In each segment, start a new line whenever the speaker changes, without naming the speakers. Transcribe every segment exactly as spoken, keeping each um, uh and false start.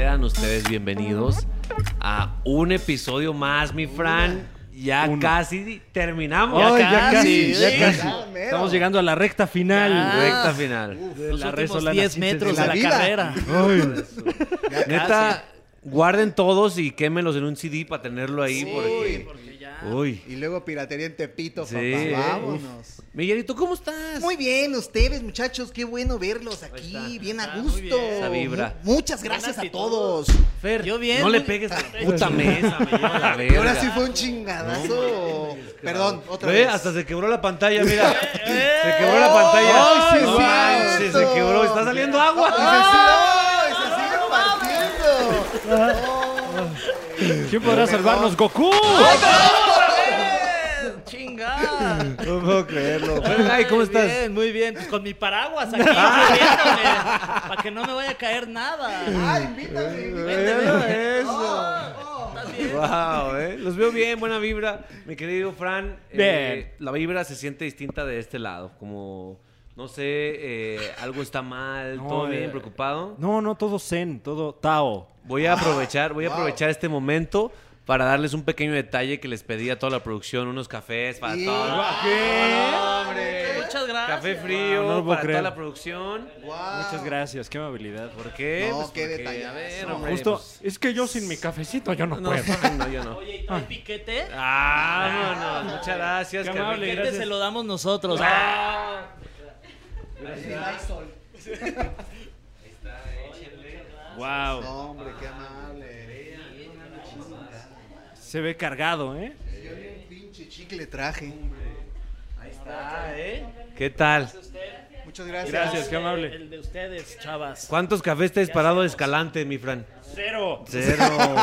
sean ustedes bienvenidos a un episodio más, mi Fran. Ya Uno. casi terminamos.
Oh,
ya,
ya casi,
casi.
ya casi. Estamos llegando a la recta final.
Ya. Recta final.
Uf,
de
la
últimos diez metros de la, de la carrera.
Neta, guarden todos y quémenlos en un C D para tenerlo ahí.
Sí,
porque...
porque ya...
Uy. Y luego piratería en Tepito,
sí.
papá. Vámonos.
Miguelito, ¿cómo estás?
Muy bien, ustedes, muchachos. Qué bueno verlos aquí. Bien a gusto.
Bien.
Esa vibra.
M- muchas gracias a todos.
Fer,
yo bien,
no le
muy...
pegues a la puta mesa, me lleva la verga.
Ahora sí fue un chingadazo. No, Perdón, otra
¿Ve?
vez.
Hasta se quebró la pantalla, mira. Se quebró la pantalla.
Ay, sí,
no
sí,
manches, se quebró. Está saliendo agua.
¡Ay, se sigue partiendo!
¿Quién podrá salvarnos? ¡Goku!
¡Chinga!
No puedo creerlo. Ay, ¿cómo estás?
Muy bien, muy bien. Pues con mi paraguas aquí, cubriéndome, para que no me vaya a caer nada.
¡Ay, invítame!
Bueno, eso. Wow, eh. Los veo bien, buena vibra. Mi querido Fran,
bien.
Eh, la vibra se siente distinta de este lado. Como, no sé, eh, algo está mal,
No,
todo
eh,
bien, preocupado.
No, no, todo zen, todo Tao.
Voy a aprovechar, voy a
wow.
aprovechar este momento para darles un pequeño detalle que les pedí a toda la producción, unos cafés para
Sí.
todos.
¿Qué?
¡Hombre!
Muchas gracias.
Café frío
Wow, no lo puedo
para
creer.
toda la producción.
Wow.
Muchas gracias, qué amabilidad.
¿Por qué?
No,
Pues
qué
porque,
detallazo.
a ver,
No,
hombre,
Justo,
pues,
es que yo sin mi cafecito yo no,
no,
puedo.
no, yo no.
Oye, ¿y trae piquete?
Ah, vámonos. Muchas gracias.
Qué
Qué
amable,
rico.
Piquete
gracias.
se lo damos nosotros.
Ah.
Wow.
No, hombre, qué amable.
Se ve cargado, ¿eh?
Yo ni un pinche chicle traje.
Ahí está, ¿eh? ¿Qué tal?
Muchas gracias.
Gracias, qué amable.
El de ustedes, chavas.
¿Cuántos cafés te has disparado de Escalante, mi Fran?
Cero.
Cero.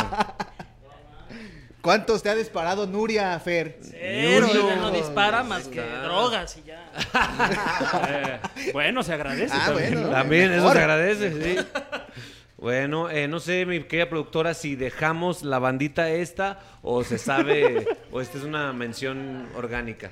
¿Cuántos te ha disparado Nuria, Fer?
Cero,
Ni uno.
ella no dispara más que
Claro.
drogas y ya.
Eh, bueno, se agradece
Ah,
también.
bueno.
También, eso
Mejor.
se agradece, sí. Bueno, eh, no sé, mi querida productora, si dejamos la bandita esta o se sabe, o esta es una mención orgánica.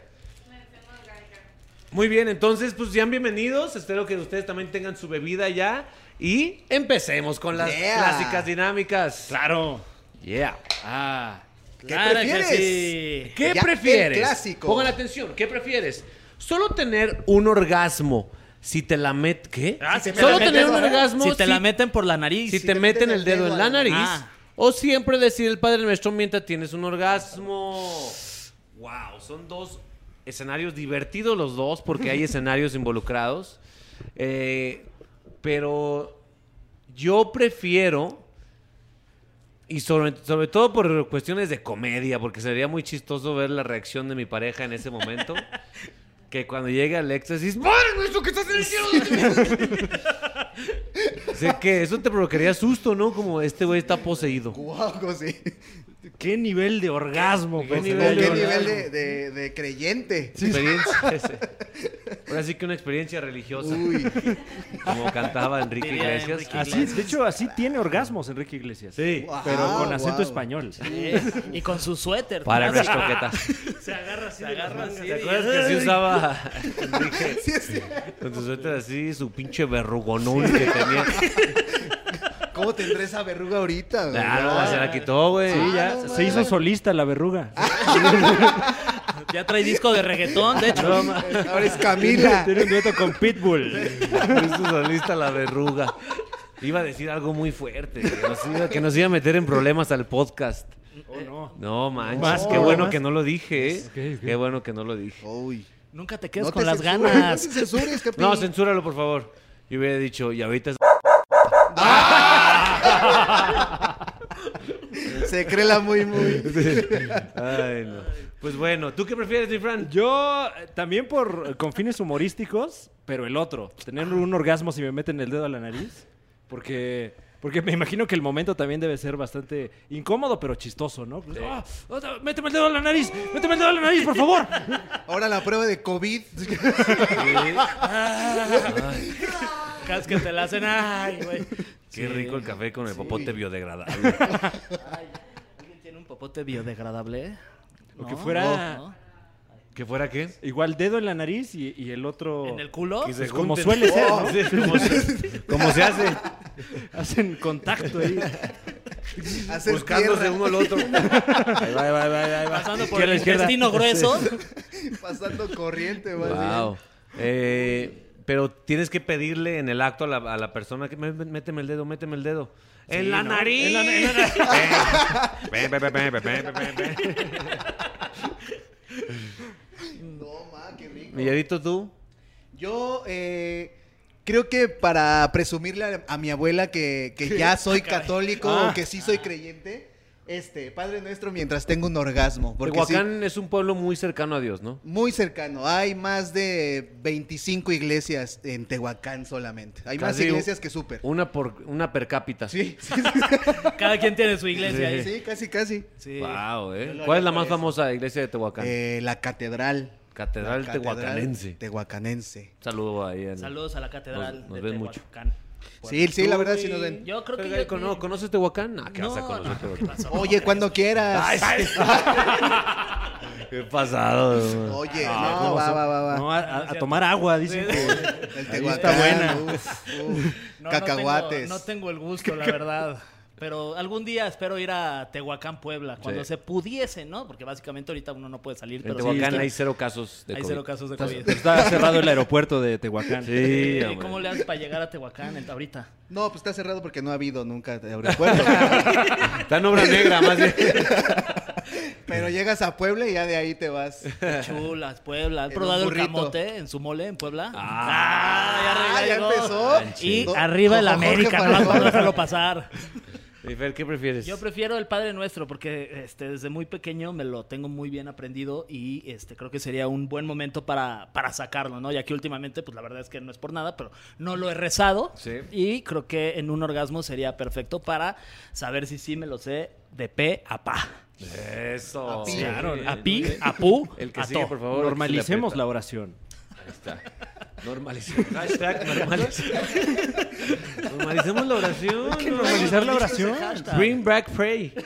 Muy bien, entonces, pues sean bienvenidos. Espero que ustedes también tengan su bebida ya. Y empecemos con las
Yeah.
clásicas dinámicas.
Claro.
Yeah.
Ah.
¿Qué
Claro que
prefieres?
sí.
¿Qué
Ya,
prefieres?
el clásico.
Pongan atención, ¿qué prefieres? Solo tener un orgasmo si te la met... ¿Qué?
Ah, si te
Solo
la
tener
meten-
un orgasmo
Si te la meten por la nariz.
si
si
te
te
meten
meten
el dedo en la nariz.
Ah.
O siempre decir el Padre Nuestro mientras tienes un orgasmo. Wow, son dos escenarios divertidos los dos porque hay escenarios involucrados. Eh, pero yo prefiero, y sobre, sobre todo por cuestiones de comedia, porque sería muy chistoso ver la reacción de mi pareja en ese momento, que cuando llegue al éxtasis, ¡Padre Nuestro que estás en el cielo! Sé que eso te provocaría susto, ¿no? Como este güey está poseído.
Guau, sí.
¿Qué nivel de orgasmo?
¿Qué
pues,
nivel
¿Qué
de
nivel
orgasmo?
de, de, de creyente?
Experiencia. ese. Ahora sí que una experiencia religiosa.
Uy.
Como cantaba Enrique
Diría
Iglesias.
Enrique
Así, de hecho, así tiene orgasmos Enrique Iglesias.
Sí.
Wow,
Pero con acento
wow.
español.
Eh, y con su suéter.
Para
Así.
nuestro croqueta.
Se agarra así. Se agarra así.
¿Te acuerdas que así usaba Enrique?
Sí, sí.
Con su suéter así, su pinche verrugonón que tenía.
¿Cómo tendré esa verruga ahorita, güey?
Ah, no, se la quitó, güey.
Sí, ya.
no,
se hizo solista la verruga.
Ya trae disco de reggaetón, de hecho.
Ahora es Camila.
Tiene un dueto con Pitbull.
Hizo solista la verruga. Iba a decir algo muy fuerte. Que nos iba, que nos iba a meter en problemas al podcast.
Oh, no.
No, manches.
Más,
qué
no,
bueno
más.
que no lo dije, ¿eh?
Ok, ok.
Qué bueno que no lo dije.
Uy.
Nunca te quedes
No
con
te
las
censures,
ganas.
No te censures, Capi.
No, censúralo, por favor. Yo hubiera dicho, y ahorita es...
Se cree la muy, muy.
Ay, no. Pues bueno, ¿tú qué prefieres, mi Fran?
Yo eh, también por con fines humorísticos, pero el otro, tener un orgasmo si me meten el dedo a la nariz, porque porque me imagino que el momento también debe ser bastante incómodo, pero chistoso, ¿no? Pues, ah, otra- méteme el dedo a la nariz, méteme el dedo a la nariz, por favor.
Ahora la prueba de COVID.
Cada que te la hacen, ay, güey.
Qué
Sí.
rico el café con el popote biodegradable.
Ay, ¿alguien tiene un popote biodegradable?
O que
No,
fuera
no.
¿Qué fuera qué?
igual dedo en la nariz y, y el otro
¿En el culo?
Que se
pues como
junten.
suele ser, ¿no?
Sí, como, se, como se hace.
Hacen contacto ahí.
Hacer
Buscándose
tierra,
uno al otro. Ahí va, ahí va, ahí va, ahí va.
Pasando por
Izquierda,
el
izquierda.
intestino grueso.
pasando corriente, más bien.
Wow. Eh, pero tienes que pedirle en el acto a la, a la persona que "Mé- méteme el dedo, méteme el dedo. ¡En la
¿no?
nariz!
En la- en la
Ven, ven, ven, ven, ven, ven, ven, ven.
No, ma, qué rico.
Millarito, ¿tú?
Yo eh, creo que para presumirle a, a mi abuela que, que ya soy católico
Ah.
o que sí soy creyente, este, Padre Nuestro mientras tengo un orgasmo. Porque sí,
Tehuacán es un pueblo muy cercano a Dios, ¿no?
muy cercano. Hay más de veinticinco iglesias en Tehuacán solamente. Hay más
Casi
iglesias que súper.
Una por una per cápita.
Sí, sí,
Cada quien tiene su iglesia ahí.
sí, casi, casi.
Sí.
Wow,
Yo
¿eh?
lo
¿Cuál es
haría
la
por
más
eso.
famosa iglesia de Tehuacán?
Eh, la catedral.
Catedral
La
Tehuacanense.
Tehuacanense.
Un saludo ahí. En...
Saludos a la catedral
Nos- nos
de
ven mucho.
Tehuacán.
Sí, sí, la verdad sí nos ven.
Yo creo que
Pero,
yo-
¿no? ¿Conoces Tehuacán? No, ¿qué
No,
vas a conocer
no, ¿qué
Tehuacán?
pasó?
Oye, cuando quieras.
¿Qué pasado?
Oye,
Ah,
no,
¿cómo
va,
son?
va, va, va.
No, a, a- a tomar agua, dicen que...
El
Ahí
Tehuacán.
está buena.
Uf, uf.
No,
Cacahuates.
No tengo, no tengo el gusto, la verdad. Pero algún día espero ir a Tehuacán, Puebla, cuando
Sí.
se pudiese, ¿no? Porque básicamente ahorita uno no puede salir.
En
Pero
Tehuacán
sí,
hay cero casos de
hay
COVID.
cero casos de
Está,
COVID.
está cerrado el aeropuerto de Tehuacán.
Sí,
¿Y
hombre.
cómo le haces para llegar a Tehuacán en- ahorita?
No, pues está cerrado porque no ha habido nunca aeropuerto.
Está en obra negra, más bien.
Pero llegas a Puebla y ya de ahí te vas.
Chulas, Puebla. ¿Has
En
probado
un
el
burrito.
camote en su mole en Puebla?
Ah,
ya,
Ah, ya
llegó.
empezó.
Y
Do-
arriba el
Jorge
América,
Falcón.
no para dejarlo pasar.
Y Fer, ¿qué prefieres?
Yo prefiero el Padre Nuestro porque este, desde muy pequeño me lo tengo muy bien aprendido y este, creo que sería un buen momento para, para sacarlo, ¿no? Ya que últimamente, pues la verdad es que no es por nada, pero no lo he rezado
Sí.
y creo que en un orgasmo sería perfecto para saber si sí me lo sé de pe a pa.
Eso.
A pi.
Sí.
Claro,
A pi, a pu,
El que
a
sigue,
to.
por favor.
Normalicemos
que se
la
le
oración.
aprieta. Ahí está. Normalicemos. Hashtag normalicemos. Normalicemos la oración.
Hay que normalizar la oración.
Bring back pray.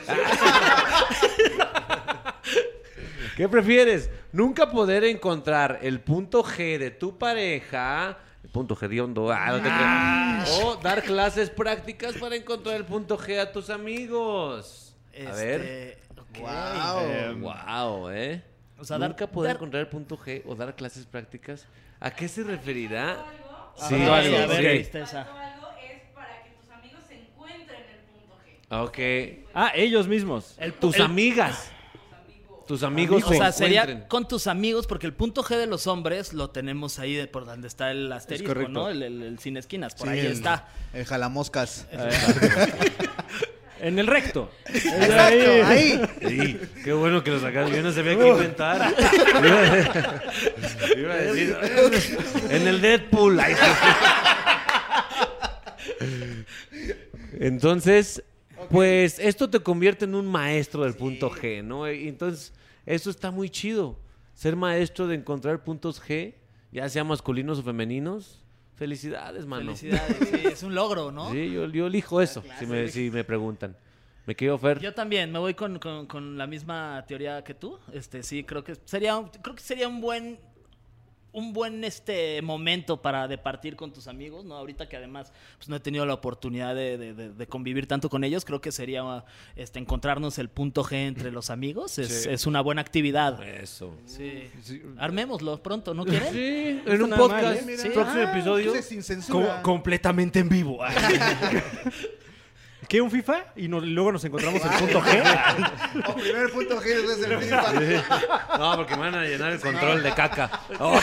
¿Qué prefieres? Nunca poder encontrar el punto G de tu pareja. El punto G de hondo. Ah, no te creas. O dar clases prácticas para encontrar el punto G a tus amigos. A ver.
Este, ok.
Wow.
Eh, wow, ¿eh?
O sea, dar-
Nunca poder
dar-
encontrar el punto G o dar clases prácticas. ¿A qué se referirá?
Sí,
Algo,
a
algo,
ver,
ok.
tristeza.
Algo es para que tus amigos se encuentren el punto G.
Ok.
Ah, ellos mismos.
El,
Tus
el-
amigas. Tus amigos
O
se
sea, sería
encuentren.
con tus amigos, porque el punto G de los hombres lo tenemos ahí de por donde está el asterisco,
correcto.
¿no? El, el- el sin esquinas, por
Sí,
ahí
el-
está.
El jalamoscas.
En el recto.
Exacto, ahí.
Sí, qué bueno que lo sacaste. Yo no sabía qué inventar. Iba a decir, en el Deadpool. Ay, entonces, pues esto te convierte en un maestro del punto G, ¿no? Y entonces, eso está muy chido. Ser maestro de encontrar puntos G, ya sean masculinos o femeninos. Felicidades, mano.
Felicidades, sí, es un logro, ¿no?
Sí, yo, yo elijo eso, si me, si me preguntan. Me quiero Fer.
Yo también me voy con, con- con la misma teoría que tú. Este, sí, creo que sería, un- creo que sería un buen, un buen este momento para departir con tus amigos, ¿no? Ahorita que además pues, no he tenido la oportunidad de, de- de- de convivir tanto con ellos, creo que sería este encontrarnos el punto G entre los amigos. Es,
Sí.
es una buena actividad.
Eso.
Sí. Armémoslo pronto, ¿no quieren?
Sí,
No
en un
está nada
podcast,
mal, ¿eh?
Mira.
sí, próximo
Ah,
episodio.
Ese sin
Co-
censura.
completamente en vivo. ¿Qué, un FIFA? Y nos- luego nos encontramos el punto G.
O primero el punto G, después el FIFA.
No, porque me van a llenar el control de caca. Ok.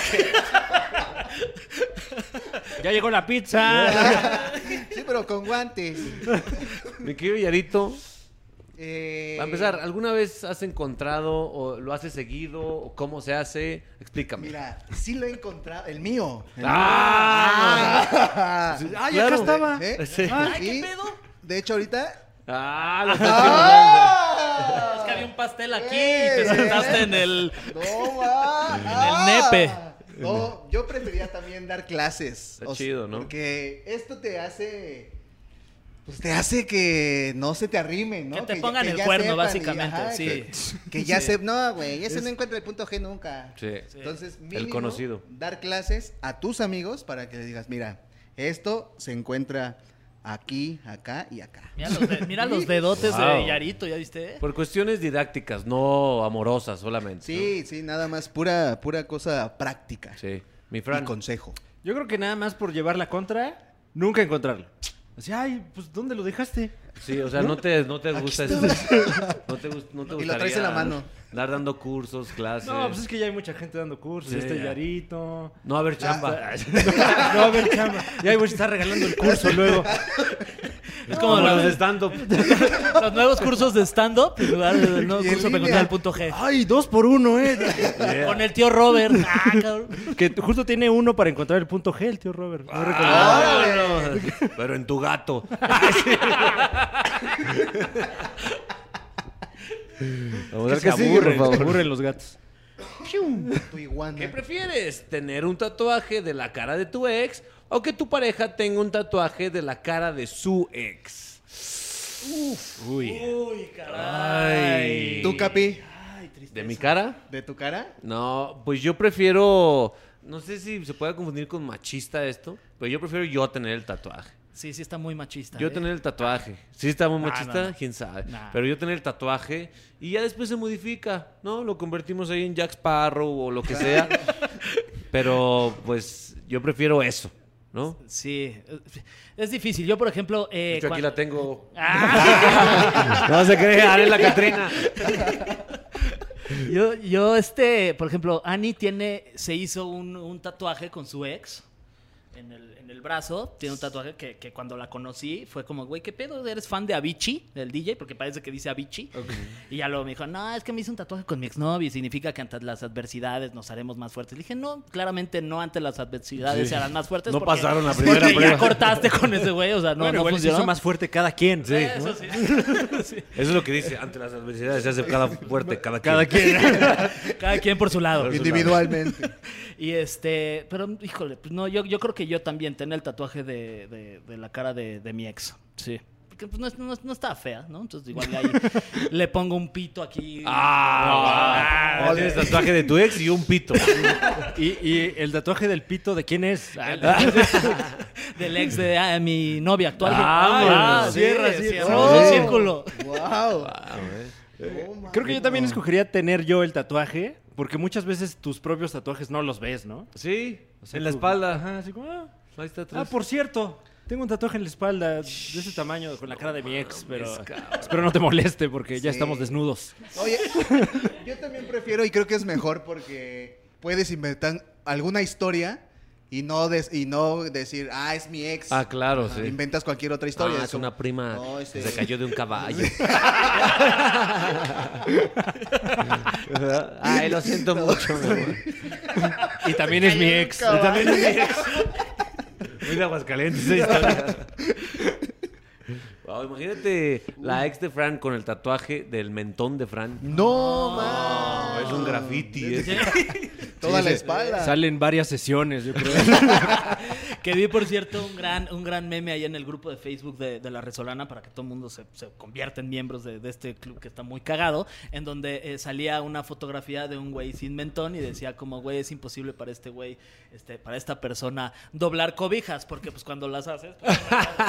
Ya llegó la pizza.
Sí, pero con guantes.
Mi querido Yarito,
Eh,
para empezar, ¿alguna vez has encontrado o lo haces seguido o cómo se hace? Explícame.
Mira, sí lo he encontrado. El mío. El
¡Ah!
mío.
Ah, ya
Claro.
acá estaba.
¿Eh?
Sí.
Ay,
Y,
¿qué pedo?
de hecho, ahorita.
¡Ah! Lo estás
¡Ah!
Es que había un pastel aquí
¡Eh!
y te sentaste en el...
No, ma.
el nepe.
No, yo prefería también dar clases.
Está chido, ¿no?
Porque esto te hace. Pues te hace que no se te arrimen, ¿no?
Que te
ya-
pongan el
ya
cuerno,
sepan y,
básicamente,
ajá,
sí.
Que, que ya
Sí.
se. No, güey, ese no encuentra el punto G nunca.
Sí.
Entonces,
El
mínimo,
conocido.
dar clases a tus amigos para que le digas, mira, esto se encuentra aquí, acá y acá.
Mira los, de- mira los dedotes
Wow.
de Yarito, ¿ya viste?
Por cuestiones didácticas, no amorosas solamente.
Sí, sí, nada más, pura, pura cosa práctica.
¿no? Sí. Mi
Y
Fran.
consejo.
Yo creo que nada más por llevar la contra, nunca encontrarlo. Así, ay, pues, ¿dónde lo dejaste?
Sí, o sea, no te, no te gusta eso. No te, gust- no te
Y lo
gustaría
traes en la mano.
Andar dando cursos, clases.
No, pues es que ya hay mucha gente dando cursos.
Sí,
este
ya.
Yarito.
No haber chamba.
No, a ver, chamba. Ya voy a estar regalando el curso luego.
Es como
Como
los,
los de stand-up.
los nuevos cursos de stand-up en lugar del nuevo
Y en
curso para
línea.
encontrar el punto G.
Ay, dos por uno, eh.
Yeah.
Con el tío Robert. Ah, cabrón.
Que justo tiene uno para encontrar el punto G, el tío Robert. No recuerdo.
Ah, no. Pero en tu gato. Vamos a ver
que
qué
se
sigue,
aburren,
por
se
favor.
aburren los gatos.
Tu iguana.
¿Qué prefieres? ¿Tener un tatuaje de la cara de tu ex o que tu pareja tenga un tatuaje de la cara de su ex?
Uy.
Uy, caray.
¿Tú, Capi?
Ay, tristeza.
¿De mi cara?
¿De tu cara?
No, pues yo prefiero... No sé si se puede confundir con machista esto, pero yo prefiero yo tener el tatuaje.
Sí, sí está muy machista.
Yo
¿eh?
tener el tatuaje. Sí está muy
Nah,
machista,
no, no.
quién sabe.
Nah.
Pero yo tener el tatuaje y ya después se modifica, ¿no? Lo convertimos ahí en Jack Sparrow o lo que sea. Pero pues yo prefiero eso, ¿no?
Sí, es difícil. Yo, por ejemplo... Eh,
De hecho, aquí
cuan-
la tengo.
Ah.
No se cree, haré la Catrina.
Yo, yo, este, por ejemplo, Annie tiene, se hizo un, un tatuaje con su ex en el, en el brazo. Tiene un tatuaje que, que cuando la conocí fue como, güey, ¿qué pedo? ¿Eres fan de Avicii, del D J? Porque parece que dice Avicii. Y ya luego me dijo, no, es que me hice un tatuaje con mi exnovio y significa que ante las adversidades nos haremos más fuertes. Le dije, no, claramente no ante las adversidades
Sí.
se harán más fuertes.
No
porque-
pasaron la primera
porque
prueba.
ya cortaste con ese güey, o sea, no,
Bueno,
no
igual se
funcionó.
hizo más fuerte cada quien.
Sí.
Eso sí. Sí.
Eso es lo que dice. Ante las adversidades se hace cada fuerte, cada,
Cada
quien.
quien.
Cada quien por su lado.
Por su
Individualmente.
Y este, pero híjole, pues no, yo, yo creo que yo también tener el tatuaje de, de, de la cara de, de mi ex. Sí. Porque pues no, es- no, es- no estaba fea, ¿no? Entonces igual ahí le pongo un pito aquí.
Ah, wow. Tienes tatuaje de tu ex y un pito.
Y, y el tatuaje del pito, ¿de quién es?
Del ex de ah, mi novia actual.
Ah,
Ah,
sí,
cierra,
sí,
cierra.
sí.
Oh,
Sí.
círculo.
¡Wow!
Creo que yo también escogería tener yo el tatuaje, porque muchas veces tus propios tatuajes no los ves, ¿no?
Sí,
O sea,
en la
tú-
espalda.
Ajá, así como, ah,
Ahí está
ah,
atrás.
por cierto, tengo un tatuaje en la espalda de ese tamaño con la cara de mi ex, pero espero no te moleste porque ya
Sí.
estamos desnudos.
Oye, yo también prefiero y creo que es mejor porque puedes inventar alguna historia y no, des- y no decir, ah, es mi ex.
Ah, claro,
Ajá,
sí.
Inventas cualquier otra historia.
Ah,
Es
es una
como,
prima
no, este-
que se cayó de un caballo. Ay, lo siento mucho, mi amor.
Y también es mi ex.
caballo.
Y también es mi ex.
Muy de Aguascalientes esa historia. Wow, imagínate la ex de Fran con el tatuaje del mentón de Fran.
No,
No,
man.
es un graffiti. ese.
Toda
Sí,
la
se-
espalda.
Salen varias sesiones, yo creo.
Que vi, por cierto, un gran, un gran meme ahí en el grupo de Facebook de, de La Resolana para que todo el mundo se, se convierta en miembros de, de este club que está muy cagado, en donde eh, salía una fotografía de un güey sin mentón y decía como, güey, es imposible para este güey, este, para esta persona doblar cobijas, porque pues cuando las haces... pues,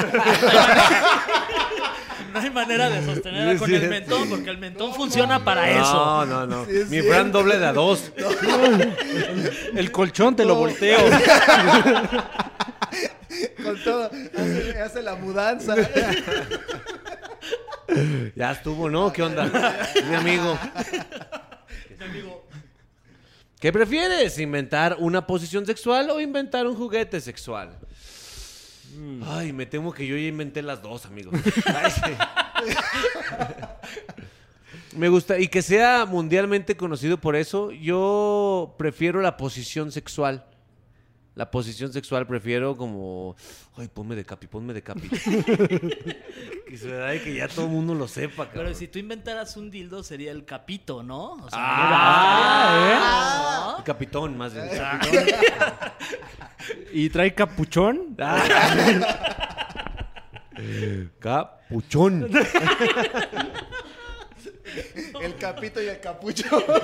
no hay manera de sostenerla
Sí,
con
sí,
el
sí.
mentón, porque el mentón funciona para eso.
No, no, no.
Sí, es
Mi
cierto.
Fran doble de a dos.
El colchón te lo
No.
volteo.
Con todo. Hace, hace la mudanza.
Ya estuvo, ¿no? ¿Qué onda? Mi amigo.
Mi amigo,
¿Qué prefieres? ¿Inventar una posición sexual o inventar un juguete sexual? Ay, me temo que yo ya inventé las dos, amigos. Ay, sí. Me gusta, y que sea mundialmente conocido por eso, yo prefiero la posición sexual. La posición sexual prefiero como... Ay, ponme de capi, ponme de capi. Que se da y que ya todo el mundo lo sepa, cabrón.
pero si tú inventaras un dildo sería el capito, ¿no? O sea,
Ah,
¿no?
Capitón, más bien.
¿Y trae capuchón?
Capuchón.
El capito y el capucho.
¿Y cómo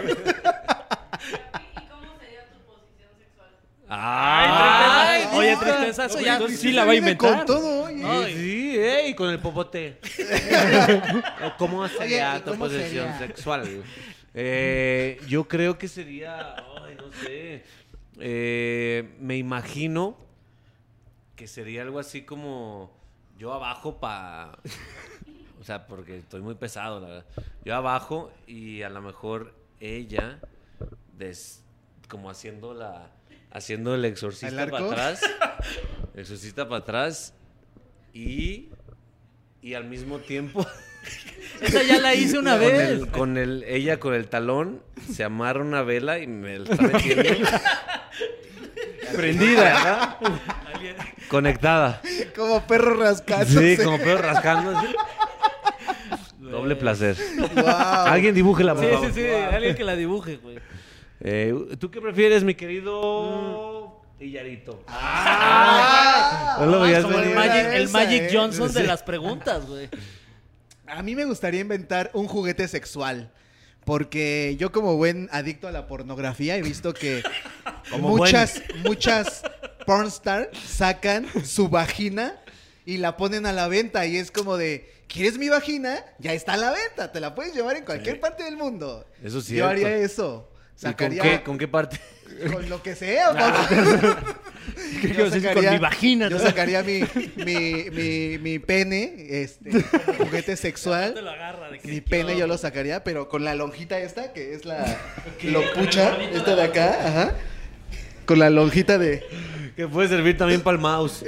sería tu posición sexual?
Ay,
Oye, tristeza, eso ya...
Entonces sí la va a inventar.
Con todo, oye.
No,
Sí,
y-
sí, eh, y con el popote. ¿Cómo sería
Oye, ¿y
tu
cómo
posición
sería?
sexual? Eh, yo creo que sería, ay, no sé, eh, me imagino que sería algo así como yo abajo para, o sea, porque estoy muy pesado, la verdad. Yo abajo y a lo mejor ella, des, como haciendo la, haciendo el
¿El
exorcista
arco?
para atrás, exorcista para atrás y, y al mismo tiempo
Esa ya la hice una
con
vez.
el, con el, ella con el talón se amarra una vela y me la está metiendo prendida, ¿verdad? Conectada.
Como perro rascándose.
Sí, como pedo rascando. así. Doble placer.
Wow.
Alguien dibújela, por
Sí,
favor.
sí, sí, alguien que la dibuje, güey.
Eh, ¿Tú qué prefieres, mi querido Illarito?
Ah,
No lo
Ah,
veías
es como el
venir.
Magic, el
Esa,
Magic
eh.
Johnson de
Sí.
las preguntas, güey.
A mí me gustaría inventar un juguete sexual. Porque yo como buen adicto a la pornografía he visto que
Como
muchas, muchas pornstar sacan su vagina y la ponen a la venta. Y es como de, ¿quieres mi vagina? Ya está a la venta. Te la puedes llevar en cualquier
Sí.
parte del mundo.
Eso es
Yo
cierto.
haría eso.
¿Y con
Sacaría
qué, con qué parte?
con lo que sea. papá.
¿Qué
Yo
quiero decir con mi vagina?
Yo sacaría mi, mi, mi, mi pene, este, como juguete sexual.
agarra de
Mi pene yo lo sacaría, pero con la lonjita esta, que es la lopucha, esta de acá, ajá. Con la lonjita de...
Que puede servir también para el mouse.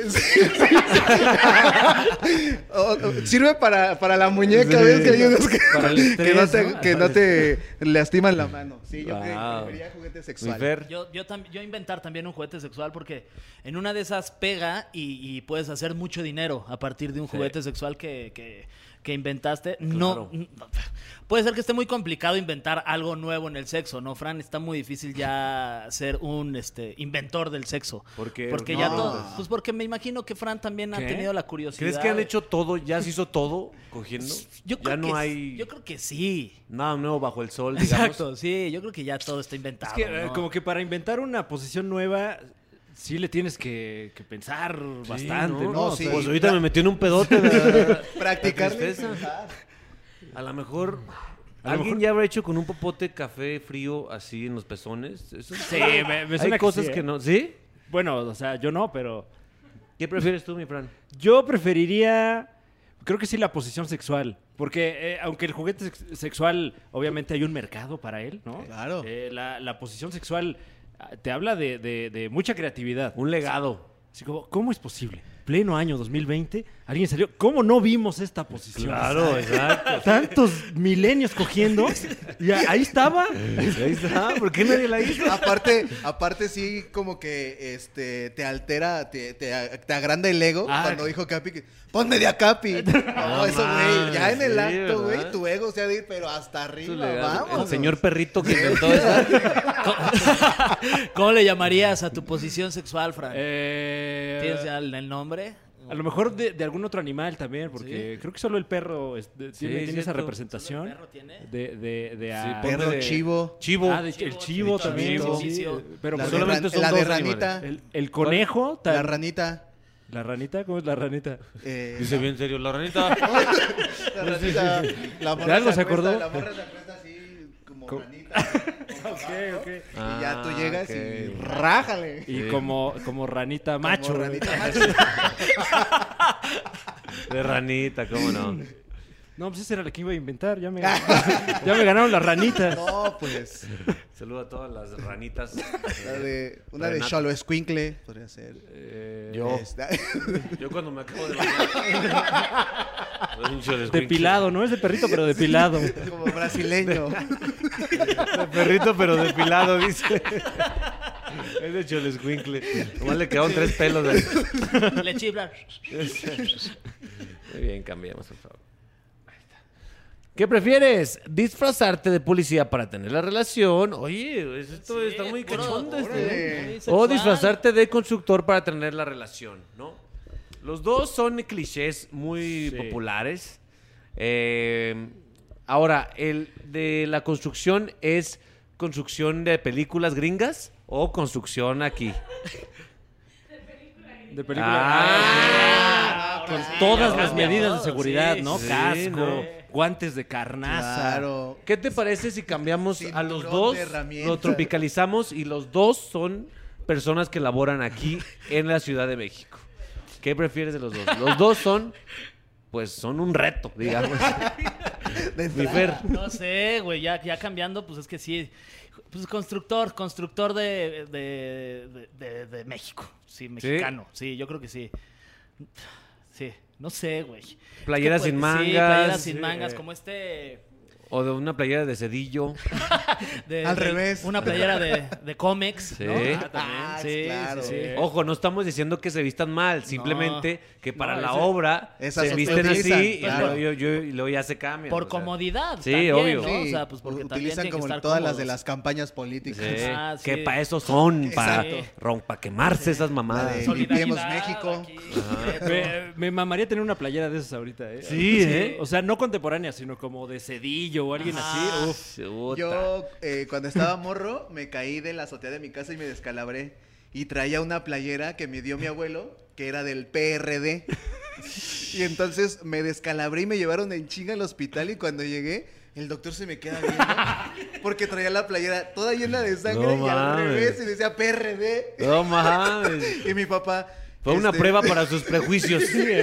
O- o- sirve para, para la muñeca,
Sí.
¿ves? Que hay unos que,
Para el
que no
estrés,
te,
¿no?
que no te lastiman la mano. Sí, yo
Wow.
creo que sería juguete
Mi
sexual.
Fer.
Yo, yo, tam- yo inventar también un juguete sexual porque en una de esas pega y, y puedes hacer mucho dinero a partir de un
Sí.
juguete sexual que, que, que inventaste. No,
Claro.
n- puede ser que esté muy complicado inventar algo nuevo en el sexo, ¿no, Fran? Está muy difícil ya ser un este inventor del sexo.
¿Por qué?
Porque
No.
ya todo, pues porque me imagino que Fran también ha
¿Qué?
tenido la curiosidad.
¿Crees que han hecho todo? ¿Ya se hizo todo cogiendo?
Yo creo
ya no
que,
hay
Yo creo que sí.
nada nuevo bajo el sol, digamos.
Exacto, sí, yo creo que ya todo está
Es
inventado.
que eh,
¿no?
como que para inventar una posición nueva sí le tienes que, que pensar bastante, ¿no?
¿no?
O
No,
sea,
sí.
Pues ahorita me metió en un pedote. la-
Practicar.
la tristeza. A lo mejor
A lo
alguien
mejor-
ya habrá hecho con un popote café frío así en los pezones. Eso
Sí, me, me
Hay
suena
cosas
sí,
que
¿eh?
no. ¿Sí?
Bueno, o sea, yo no, pero
¿Qué prefieres tú, mi Fran?
yo preferiría, creo que sí la posición sexual, porque eh, aunque el juguete sex- sexual, obviamente hay un mercado para él, ¿no?
Claro.
Eh, la, la posición sexual ah, te habla de, de- de mucha creatividad.
Un legado.
Así como, ¿cómo es posible? Pleno año dos mil veinte, alguien salió. ¿Cómo no vimos esta posición?
Claro, exacto.
Tantos milenios cogiendo. Y a- ahí estaba.
Ahí está. ¿Por qué nadie la hizo?
Aparte, aparte sí como que este te altera, te, te, te agranda el ego
Ah,
cuando dijo Capi que ponme de a Capi. No,
No
eso güey,
mames,
ya en el
sí,
acto, güey,
¿verdad?
tu ego se ha de ir pero hasta
Su
arriba,
legado.
vamos.
El señor perrito que inventó eso.
¿Cómo le llamarías a tu posición sexual, Fran?
Eh,
¿Tienes ya el, el nombre?
A lo mejor de, de algún otro animal también, porque creo que solo el perro es- de- tiene, tiene esa
cierto.
representación.
¿Solo el perro tiene?
De, de, de a-
Sí,
Perro
de-
chivo,
Chivo.
Ah, de- el chivo
Chivito,
también.
chivo.
sí,
Chivo.
eh, pero
la,
pues
de,
solamente
ran-
son
la de
dos
ranita,
el, el conejo.
la
tal-
ranita.
¿La ranita? ¿Cómo es la ranita?
eh,
Dice bien serio, la ranita.
la ranita, la morra
¿De algo se
acuesta-
acordó?
La morra se acuesta así como
Co-
ranita.
Ok, ok.
Y ya tú
Ah,
llegas
ok.
y rájale.
Y
Sí.
como, como ranita macho.
Como
güey.
ranita macho.
De ranita, ¿cómo no?
No, pues esa era la que iba a inventar. Ya me, ya me ganaron las ranitas.
No, pues.
Saludo a todas las ranitas.
La de, una de
Renata.
Cholo Escuincle podría ser.
Eh,
Yo.
Esta-
Yo cuando me acabo de bañar. Soy un cholescuincle.
Depilado, ¿no? Es de perrito, pero depilado.
como brasileño.
De perrito, pero depilado, dice. Es de cholescuincle. Nomás le quedaron tres pelos. ahí.
Le chifla.
Muy bien, cambiamos, por favor. Ahí está. ¿Qué prefieres? ¿Disfrazarte de policía para tener la relación? Oye, esto
Sí,
está muy
puro-
cachondo. Este,
órale.
¿eh?
Muy
O
sexual.
disfrazarte de constructor para tener la relación, ¿no? Los dos son clichés muy
Sí.
populares. Eh, ahora, el de la construcción es construcción de películas gringas o construcción aquí.
De película.
Ah,
con
sí,
todas
ya
las
cambia
medidas
todo,
de seguridad,
sí,
¿no?
sí,
Casco,
¿no?
guantes de carnaza.
Claro.
¿Qué te parece si cambiamos a los
Cinturón
dos,
de herramientas.
lo tropicalizamos y los dos son personas que laboran aquí en la Ciudad de México? ¿Qué prefieres de los dos? Los dos son, pues son un reto, digamos.
De
Mi Fer.
No sé, güey, ya, ya cambiando, pues es que sí. Pues constructor, constructor de, de, de, de- de México. Sí, mexicano. Sí, yo creo que sí. Sí, no sé, güey.
Playeras
Es que,
sin
pues, Sí,
mangas.
playeras sin
Sí.
mangas, como este...
O de una playera de cedillo.
de-
Al
de-
revés.
Una playera de, de cómics,
Sí.
¿no?
Ah,
también.
ah,
Sí,
claro.
sí, sí.
Ojo, no estamos diciendo que se vistan mal, simplemente que para
No,
la
ese-
obra
esas
se
se
visten
utilizan,
así y
claro.
luego, yo- yo- y luego ya se cambian.
Por
o sea.
comodidad.
Sí,
también,
obvio.
¿no?
Sí,
O sea, pues porque también
utilizan
tienen que
como
estar
todas las
cómodos.
de las campañas políticas.
Sí.
Ah,
Que
sí.
para eso son, para,
Exacto.
para quemarse esas mamadas.
La de-
Solidaridad
Limpiemos México.
aquí,
Me, me mamaría tener una playera de esas ahorita, ¿eh?
Sí, ¿eh?
O sea, no contemporánea, sino como de Cedillo o alguien
Ajá.
así. Uf.
Puta.
Yo, eh, cuando estaba morro, me caí de la azotea de mi casa y me descalabré. Y traía una playera que me dio mi abuelo, que era del P R D. Y entonces me descalabré y me llevaron en chinga al hospital. Y cuando llegué, el doctor se me queda viendo. Porque traía la playera toda llena de sangre
No
y al
mames.
revés. Y decía P R D.
No mames.
Y mi papá...
Fue una
este,
prueba para sus prejuicios.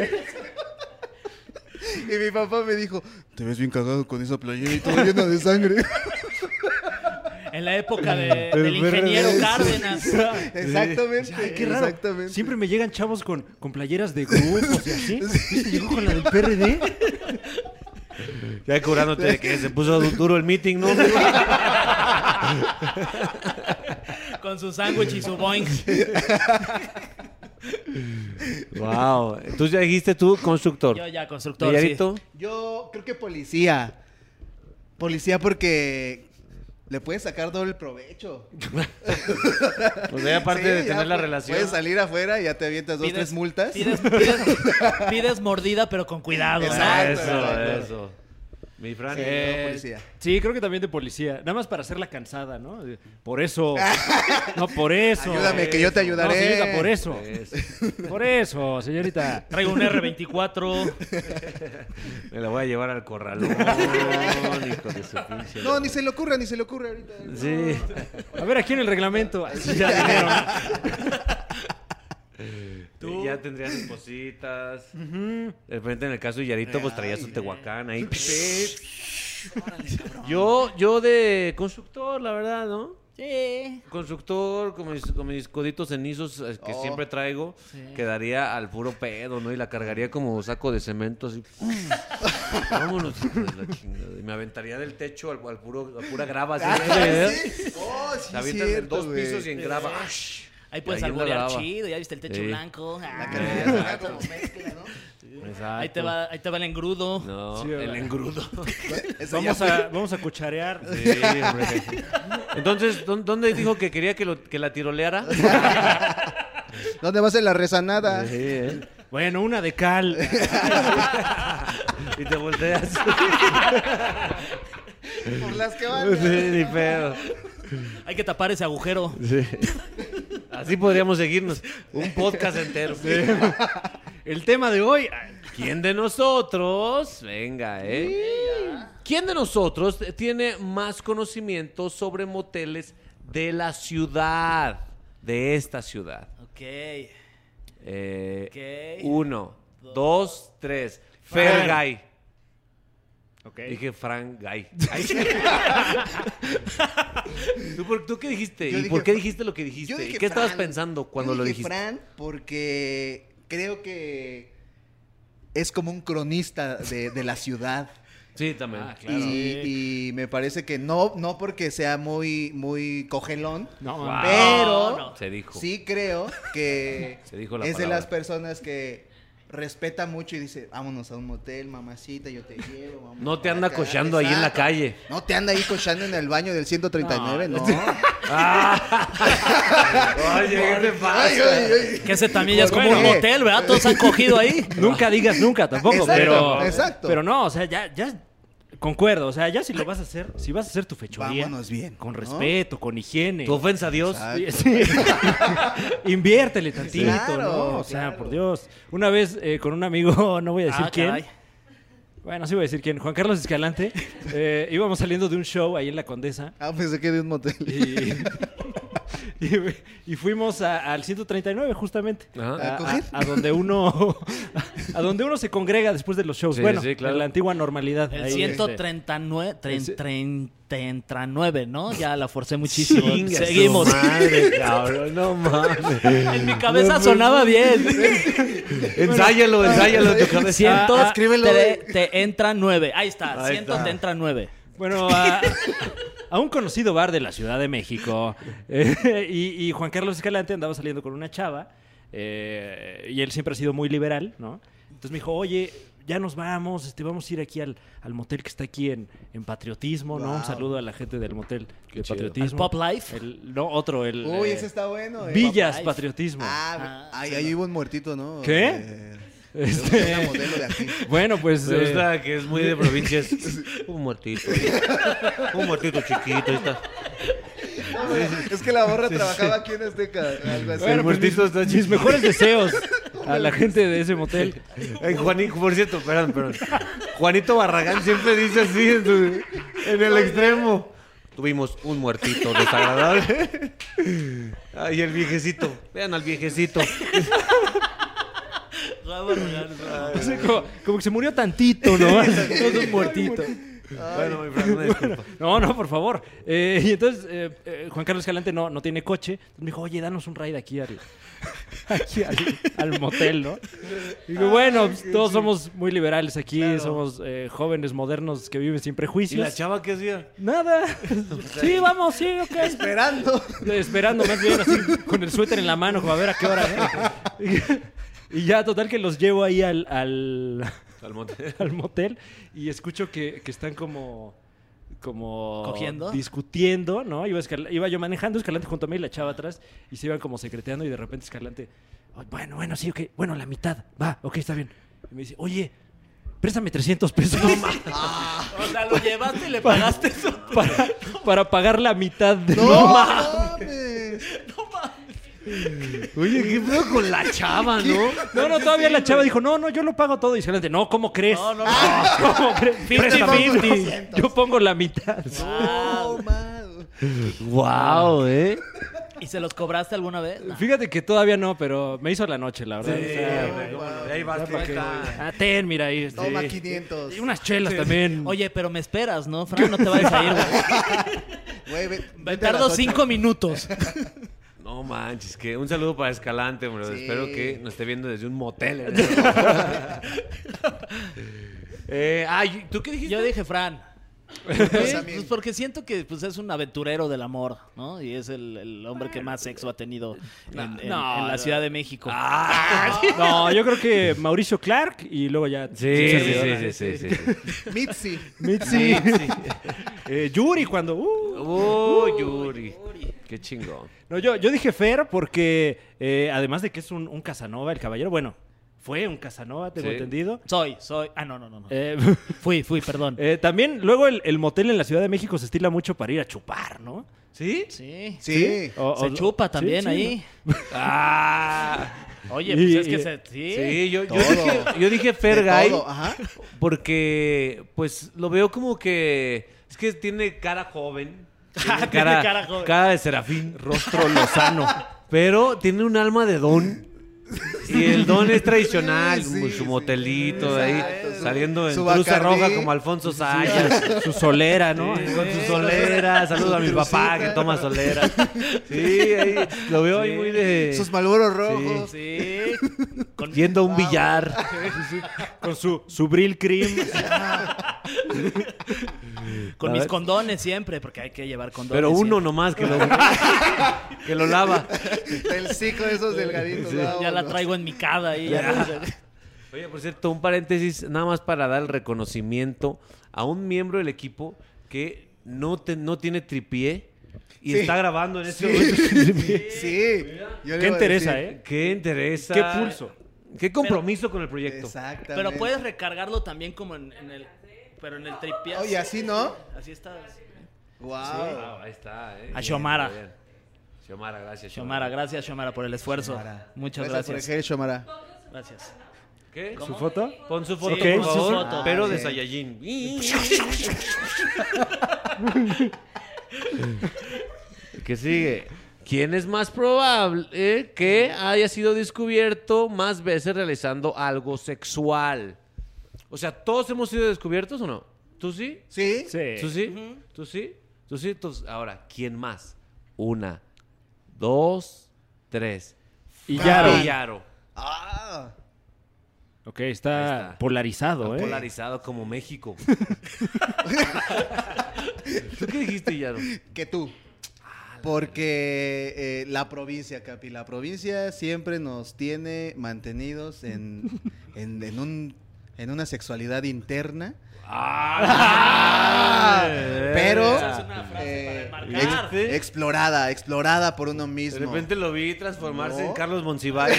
Y mi papá me dijo, te ves bien cagado con esa playera y todo lleno de sangre.
En la época de- del ingeniero Cárdenas.
Exactamente.
Ay, qué raro.
Exactamente.
Siempre me llegan chavos con, con playeras de grupos y así. ¿Viste? Llegó con la del P R D.
Ya curándote de que se puso du- duro el meeting, ¿no? amigo?
Con su sándwich y su boing.
Wow. Entonces ya dijiste tú, constructor.
Yo ya, constructor, sí.
¿Villarito?
Yo creo que policía. Policía porque le puedes sacar doble provecho.
Pues ya aparte
Sí,
de
ya
tener la
pu-
relación.
Puedes salir afuera y ya te avientas dos, tres multas.
Pides, pides- pides mordida, pero con cuidado. ¿no?
Exacto.
Eso,
exacto.
eso. Mi Fran.
Sí,
Eh,
no, policía.
Sí, creo que también de policía. Nada más para hacerla cansada, ¿no? De- Por eso. No, por eso.
Ayúdame, que yo te ayudaré.
No, señorita, por eso.
Eso.
Por eso, señorita.
Traigo un R veinticuatro.
Me la voy a llevar al corralón, hijo de su pinche.
No, ni se le ocurra, ni se le ocurra ahorita.
Sí.
A ver, aquí en el reglamento. Así ya dijeron.
Tú. Ya tendrías espositas. De repente, en el caso de Yarito, pues traía su
Ay.
tehuacán ahí.
Sí.
Yo, yo de constructor, la verdad, ¿no?
Sí.
Constructor, con mis, con mis coditos cenizos eh, que
Oh.
siempre traigo, quedaría al puro pedo, ¿no? Y la cargaría como saco de cemento, así. Vámonos, hijo de la chingada. Y me aventaría del techo al, al puro, a pura grava, así.
Ah, sí. Oh, sí,
Se avientan en
cierto,
dos
güey.
pisos y en grava.
Ahí puedes
Ahí en la
alborear
grava.
chido. Ya viste el techo
Sí.
blanco. Ah,
La carretera como mezcla, ¿no?
Exacto.
ahí, te va, ahí te va el engrudo.
No,
Sí,
el
¿verdad?
engrudo.
Eso
Vamos
ya
a, vamos a cucharear.
Sí, hombre. Entonces, ¿dó- ¿dónde dijo que quería que, lo, que la tiroleara?
fue- ¿Dónde va a ser la rezanada?
Sí, ¿eh?
Bueno, una de cal.
Y te volteas.
Por las que van.
Sí, ni pedo.
Hay que tapar ese agujero.
Sí. Así podríamos seguirnos. Un podcast entero.
El tema de hoy.
¿Quién de nosotros? Venga, ¿eh? ¿Quién de nosotros tiene más conocimiento sobre moteles de la ciudad? De esta ciudad.
Ok.
Eh,
Ok.
Uno, dos, tres. Fergay.
Ok.
Dije Frank Gay. Ay. ¿Tú, por- ¿Tú qué dijiste?
Yo
¿Y
dije
por qué
Fran.
dijiste lo que dijiste?
Yo
¿Y
dije
qué estabas
Fran.
pensando cuando
Yo
lo
dije
dijiste?
Fran porque creo que es como un cronista de, de la ciudad.
Sí, también.
Ah, claro.
Y, y me parece que no, no porque sea muy, muy cogelón,
No,
Wow.
mames.
pero
No, no.
Se dijo.
sí creo que
Se dijo la
es de
palabra.
las personas que respeta mucho y dice, vámonos a un motel, mamacita, yo te llevo. vámonos
No te
para
anda
acá".
cocheando ahí en la
Exacto.
calle.
No te anda ahí cochando en el baño del ciento treinta y nueve, no.
Oye, ¿qué te pasa?
Ay, ay, ay.
Que ese también ya es como
Bueno.
un motel, ¿verdad? Todos han cogido ahí.
Nunca digas nunca tampoco,
Exacto,
pero.
exacto.
Pero no, o sea, ya, ya concuerdo. O sea, ya si lo vas a hacer, si vas a hacer tu fechoría.
Vámonos bien,
Con
¿no?
respeto, con higiene.
Tu ofensa a Dios.
Exacto.
Sí. Inviértele tantito,
Claro,
¿no? O sea,
claro.
por Dios. Una vez eh, con un amigo, no voy a decir
Ah,
quién.
caray.
Bueno, sí voy a decir quién. Juan Carlos Escalante. eh, íbamos saliendo de un show ahí en la Condesa.
Ah, pensé que de un motel.
Y, y, y fuimos a- al ciento treinta y nueve justamente.
Ajá.
¿A coger?
a donde uno a donde uno se congrega después de los shows.
Sí,
bueno,
sí, claro.
en la antigua normalidad.
El
Ahí,
ciento
este,
treinta y nueve,
Ese-
treinta y nueve, ¿no? Ya la forcé muchísimo.
Chinga su
Seguimos.
madre, cabrón, no mames.
En mi cabeza sonaba bien.
Ensáyalo, ensáyalo en tu cabeza.
Ciento
Ah,
escríbelo.
te, te entra nueve. Ahí está,
Ahí
ciento
está.
te entra nueve.
Bueno, a, a un conocido bar de la Ciudad de México. eh, y, y Juan Carlos Escalante andaba saliendo con una chava. eh, y él siempre ha sido muy liberal, ¿no? Entonces me dijo, oye, ya nos vamos, este, vamos a ir aquí al, al motel que está aquí en, en Patriotismo, ¿no? Un
Wow.
saludo a la gente del motel de
chido.
Patriotismo.
¿Al Pop Life?
El- no, otro, el...
Uy,
eh,
ese está bueno. eh.
Villas
Life.
Patriotismo.
Ah,
Ah,
ahí,
sí,
ahí
no.
hubo un muertito, ¿no?
¿Qué?
Eh,
Este-
de una modelo de aquí.
Bueno, pues...
Me
eh,
gusta que es muy de provincias. Un muertito. Un muertito chiquito. Ahí está.
Es que la borra trabajaba aquí en Azteca. Algo así.
bueno,
el
pues mis,
muertito está
mis
chido.
mejores deseos a la gente de ese motel.
Ay, Juanito, por cierto, perdón, perdón. Juanito Barragán siempre dice así en, su- en el extremo. Tuvimos un muertito desagradable. Ay, el viejecito. Vean al viejecito.
O sea, como, como que se murió tantito, ¿no? Todo un muertito.
Bueno, mi Fran, una disculpa.
No, no, por favor. Eh, y entonces eh, eh, Juan Carlos Escalante no, no tiene coche. Entonces me dijo, oye, danos un ride aquí al, aquí al, al motel, ¿no? Y digo, bueno, pues, todos somos muy liberales aquí,
Claro.
somos eh, jóvenes modernos que viven sin
¿Y
prejuicios.
la chava qué hacía?
Nada. Sí, vamos, sí, ok.
Esperando.
Esperando más bien así, con el suéter en la mano, como a ver a qué hora. ¿eh? Y, y ya, total, que los llevo ahí al, al,
Al motel.
al motel y escucho que, que están como... como
¿Cogiendo?
discutiendo, ¿no? Iba, Escal- iba yo manejando, Escalante junto a mí y la chava atrás, y se iban como secreteando y de repente Escalante, "Oh, bueno, bueno, sí, ok, bueno, la mitad, va, ok, está bien. Y me dice, oye, préstame trescientos pesos
O sea, lo llevaste y le pagaste eso.
para, para pagar la mitad de...
No, mames.
Oye, ¿qué pedo con la chava, no?
No, no, todavía la chava dijo, no, no, yo lo pago todo. Y Escalante, no, ¿cómo crees?
No, no, no.
¿Cómo crees? Préstame,
cincuenta.
yo pongo la mitad.
No, man.
Wow, ¿eh?
¿Y se los cobraste alguna vez? No.
Fíjate que todavía no, pero me hizo la noche, la verdad. O sea,
Y ahí vas,
para
que
que-
está.
Ah, ten, mira ahí. este,
Toma quinientos.
Y unas chelas también.
Oye, pero me esperas, ¿no, Fran? No te vayas a ir, güey.
Güey, ve-
Me
vete a las
tardo
ocho.
cinco minutos.
No manches, que un saludo para Escalante, hombre.
Sí.
Espero que nos esté viendo desde un motel. eh, ay, ¿tú qué dijiste?
Yo dije, Fran.
Pues
¿Por qué?
a mí.
Pues porque siento que pues, es un aventurero del amor, ¿no? Y es el, el hombre que más sexo ha tenido en, en-
no,
en la
no.
Ciudad de México.
No, yo creo que Mauricio Clark y luego ya.
Sí,
un
sí,
servidor.
sí, sí, sí, sí.
Mitzi.
Mitzi. Eh, Yuri cuando. uh.
Oh, Yuri. Qué chingón.
No, yo, yo dije Fer porque eh, además de que es un, un Casanova, el caballero, bueno, fue un Casanova, tengo
Sí.
entendido.
Soy, soy. Ah, no, no, no. no.
Eh,
Fui, fui, perdón.
eh, también luego el, el motel en la Ciudad de México se estila mucho para ir a chupar, ¿no?
¿Sí?
Sí.
Sí.
O-
Se
o-
chupa
sí,
también
sí,
ahí.
Ah.
Oye,
Y-
pues es
y-
que se. Sí.
Sí, yo, yo
Todo.
dije, yo dije Fair
De
Guy
todo, ajá.
porque, pues, lo veo como que... Es que tiene cara joven. Tiene
Tiene cara joven.
cara de serafín.
Rostro lozano.
Pero tiene un alma de don. Y el don es tradicional,
Sí,
su
sí.
motelito de ahí,
Exacto, su-
saliendo en
su
truza
Bacardí.
roja como Alfonso Sayas.
Su solera, ¿no?
Sí, con su solera, saludos a mi papá que toma solera. Sí, ahí, lo veo ahí muy de...
Sus malboros rojos.
Sí. Con-
Yendo a un billar.
Con su, su Brill Cream.
Con
A
mis
ver.
condones siempre, porque hay que llevar condones.
Pero uno
siempre.
nomás que lo, que lo lava.
El cico de esos delgaditos.
Ya la
vámonos.
traigo en mi cada ahí.
Oye, por cierto, un paréntesis, nada más para dar el reconocimiento a un miembro del equipo que no, te- no tiene tripié y
Sí.
está grabando en este
Sí.
momento sin tripié.
Sí. Yo le
¿Qué
iba a
interesa,
decir.
eh?
Qué interesa.
Qué pulso.
Qué compromiso con el proyecto.
Exactamente.
Pero puedes recargarlo también como en, en el. pero en el tripié.
Oye, ¿así no?
Así estás.
Wow.
Ah, ahí está, eh.
A
Bien,
Xiomara.
bien. Xiomara, gracias.
Xiomara, gracias Xiomara por el esfuerzo. Muchas
Gracias por
gracias.
el gel, Xiomara.
Gracias.
¿Qué?
¿Su foto?
Pon su foto,
Sí,
por
pon su
favor,
foto.
pero
Ah,
de
sí.
Saiyajin. ¿Qué sigue? ¿Quién es más probable eh, que haya sido descubierto más veces realizando algo sexual? O sea, ¿todos hemos sido descubiertos o no? ¿Tú sí?
¿Sí?
Sí.
¿Tú sí? ¿Tú sí? ¿Tú sí? Entonces, ahora, ¿quién más? Una, dos, tres.
Y
Ah.
Yaro.
Y Yaro.
Ah.
Ok, está,
Ahí está.
polarizado, ¿eh?
Polarizado como México. ¿Tú qué dijiste, Yaro?
Que tú. Porque eh, la provincia, Capi, la provincia siempre nos tiene mantenidos en, en, en un, en una sexualidad interna.
Ah,
Pero
Esa es una frase
eh,
para enmarcar.
ex- explorada, explorada por uno
De
mismo.
repente lo vi transformarse
No.
en Carlos Monsiváis.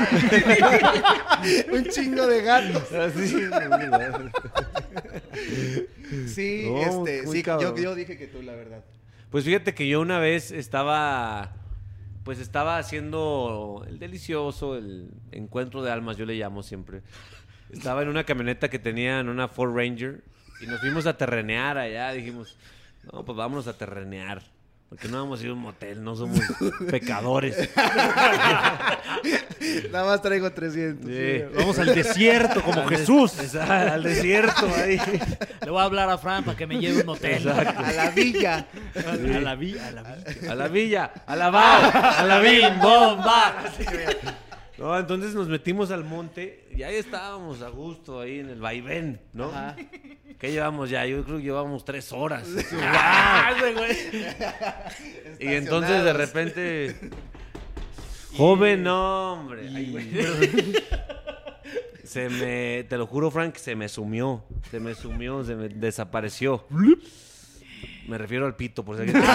Un chingo de gatos.
Así.
Sí,
No,
este,
muy
sí,
cabrón.
yo, yo dije que tú, la verdad.
Pues fíjate que yo una vez estaba, pues estaba haciendo el delicioso, el encuentro de almas, yo le llamo siempre. Estaba en una camioneta que tenían una Ford Ranger y nos fuimos a terrenear allá. Dijimos, no, pues vámonos a terrenear. Porque no vamos a ir a un motel, no somos pecadores.
Nada más traigo trescientos.
Sí.
Vamos al desierto como
Al des-
Jesús.
Exacto, al desierto ahí.
Le voy a hablar a Fran para que me lleve a un hotel.
A la villa.
A la vi, a la vi.
A la villa, a la bar, a la bim, bomba. No, entonces nos metimos al monte y ahí estábamos a gusto, ahí en el vaivén, ¿no?
Ajá.
¿Qué llevamos ya? Yo creo que llevamos tres horas.
Ah, güey.
Y entonces de repente... Joven, no, hombre. Ay, güey, perdón. Se me... Te lo juro, Frank, se me sumió. Se me sumió, se me desapareció. Me refiero al pito, por si alguien...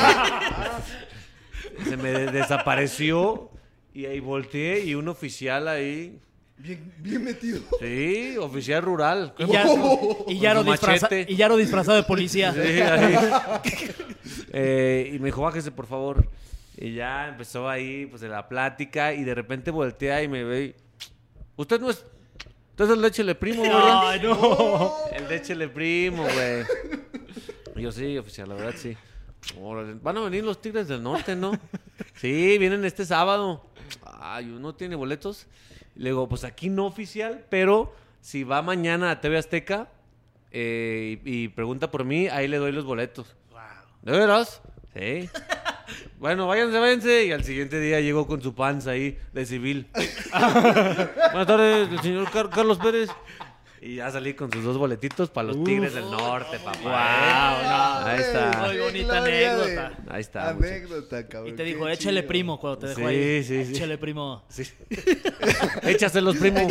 Se me de- desapareció y ahí volteé y un oficial ahí...
Bien, bien metido.
Sí, oficial rural.
Y ya, y Yaro
Con su
disfraza-
machete.
y Yaro disfrazado de policía.
Sí, ahí. Eh, y me dijo, bájese, por favor. Y ya empezó ahí, pues, en la plática. Y de repente voltea y me ve. y, Usted no es... Usted es el de Échele Primo, ¿verdad?
Ay, no.
El de Échele Primo, güey. Y yo, sí, oficial, la verdad, sí. Órale, van a venir los Tigres del Norte, ¿no? Sí, vienen este sábado. Ay, ¿no tiene boletos? Le digo, pues aquí no oficial, pero si va mañana a T V Azteca eh, y, y pregunta por mí, ahí le doy los boletos. ¿De veras? Sí. Bueno, váyanse, váyanse. Y al siguiente día llegó con su panza ahí de civil. Buenas tardes, el señor Car- Carlos Pérez. Y ya salí con sus dos boletitos para los Tigres del Norte, papá. ¿eh?
no.
Ahí está.
Muy bonita
Gloria de-
anécdota.
Ahí está. muchachos.
Anécdota, cabrón.
Y te dijo,
qué
échale
chido.
primo cuando te dejó
Sí,
ahí.
sí, sí.
Échale primo.
Sí. Échaselos, primo.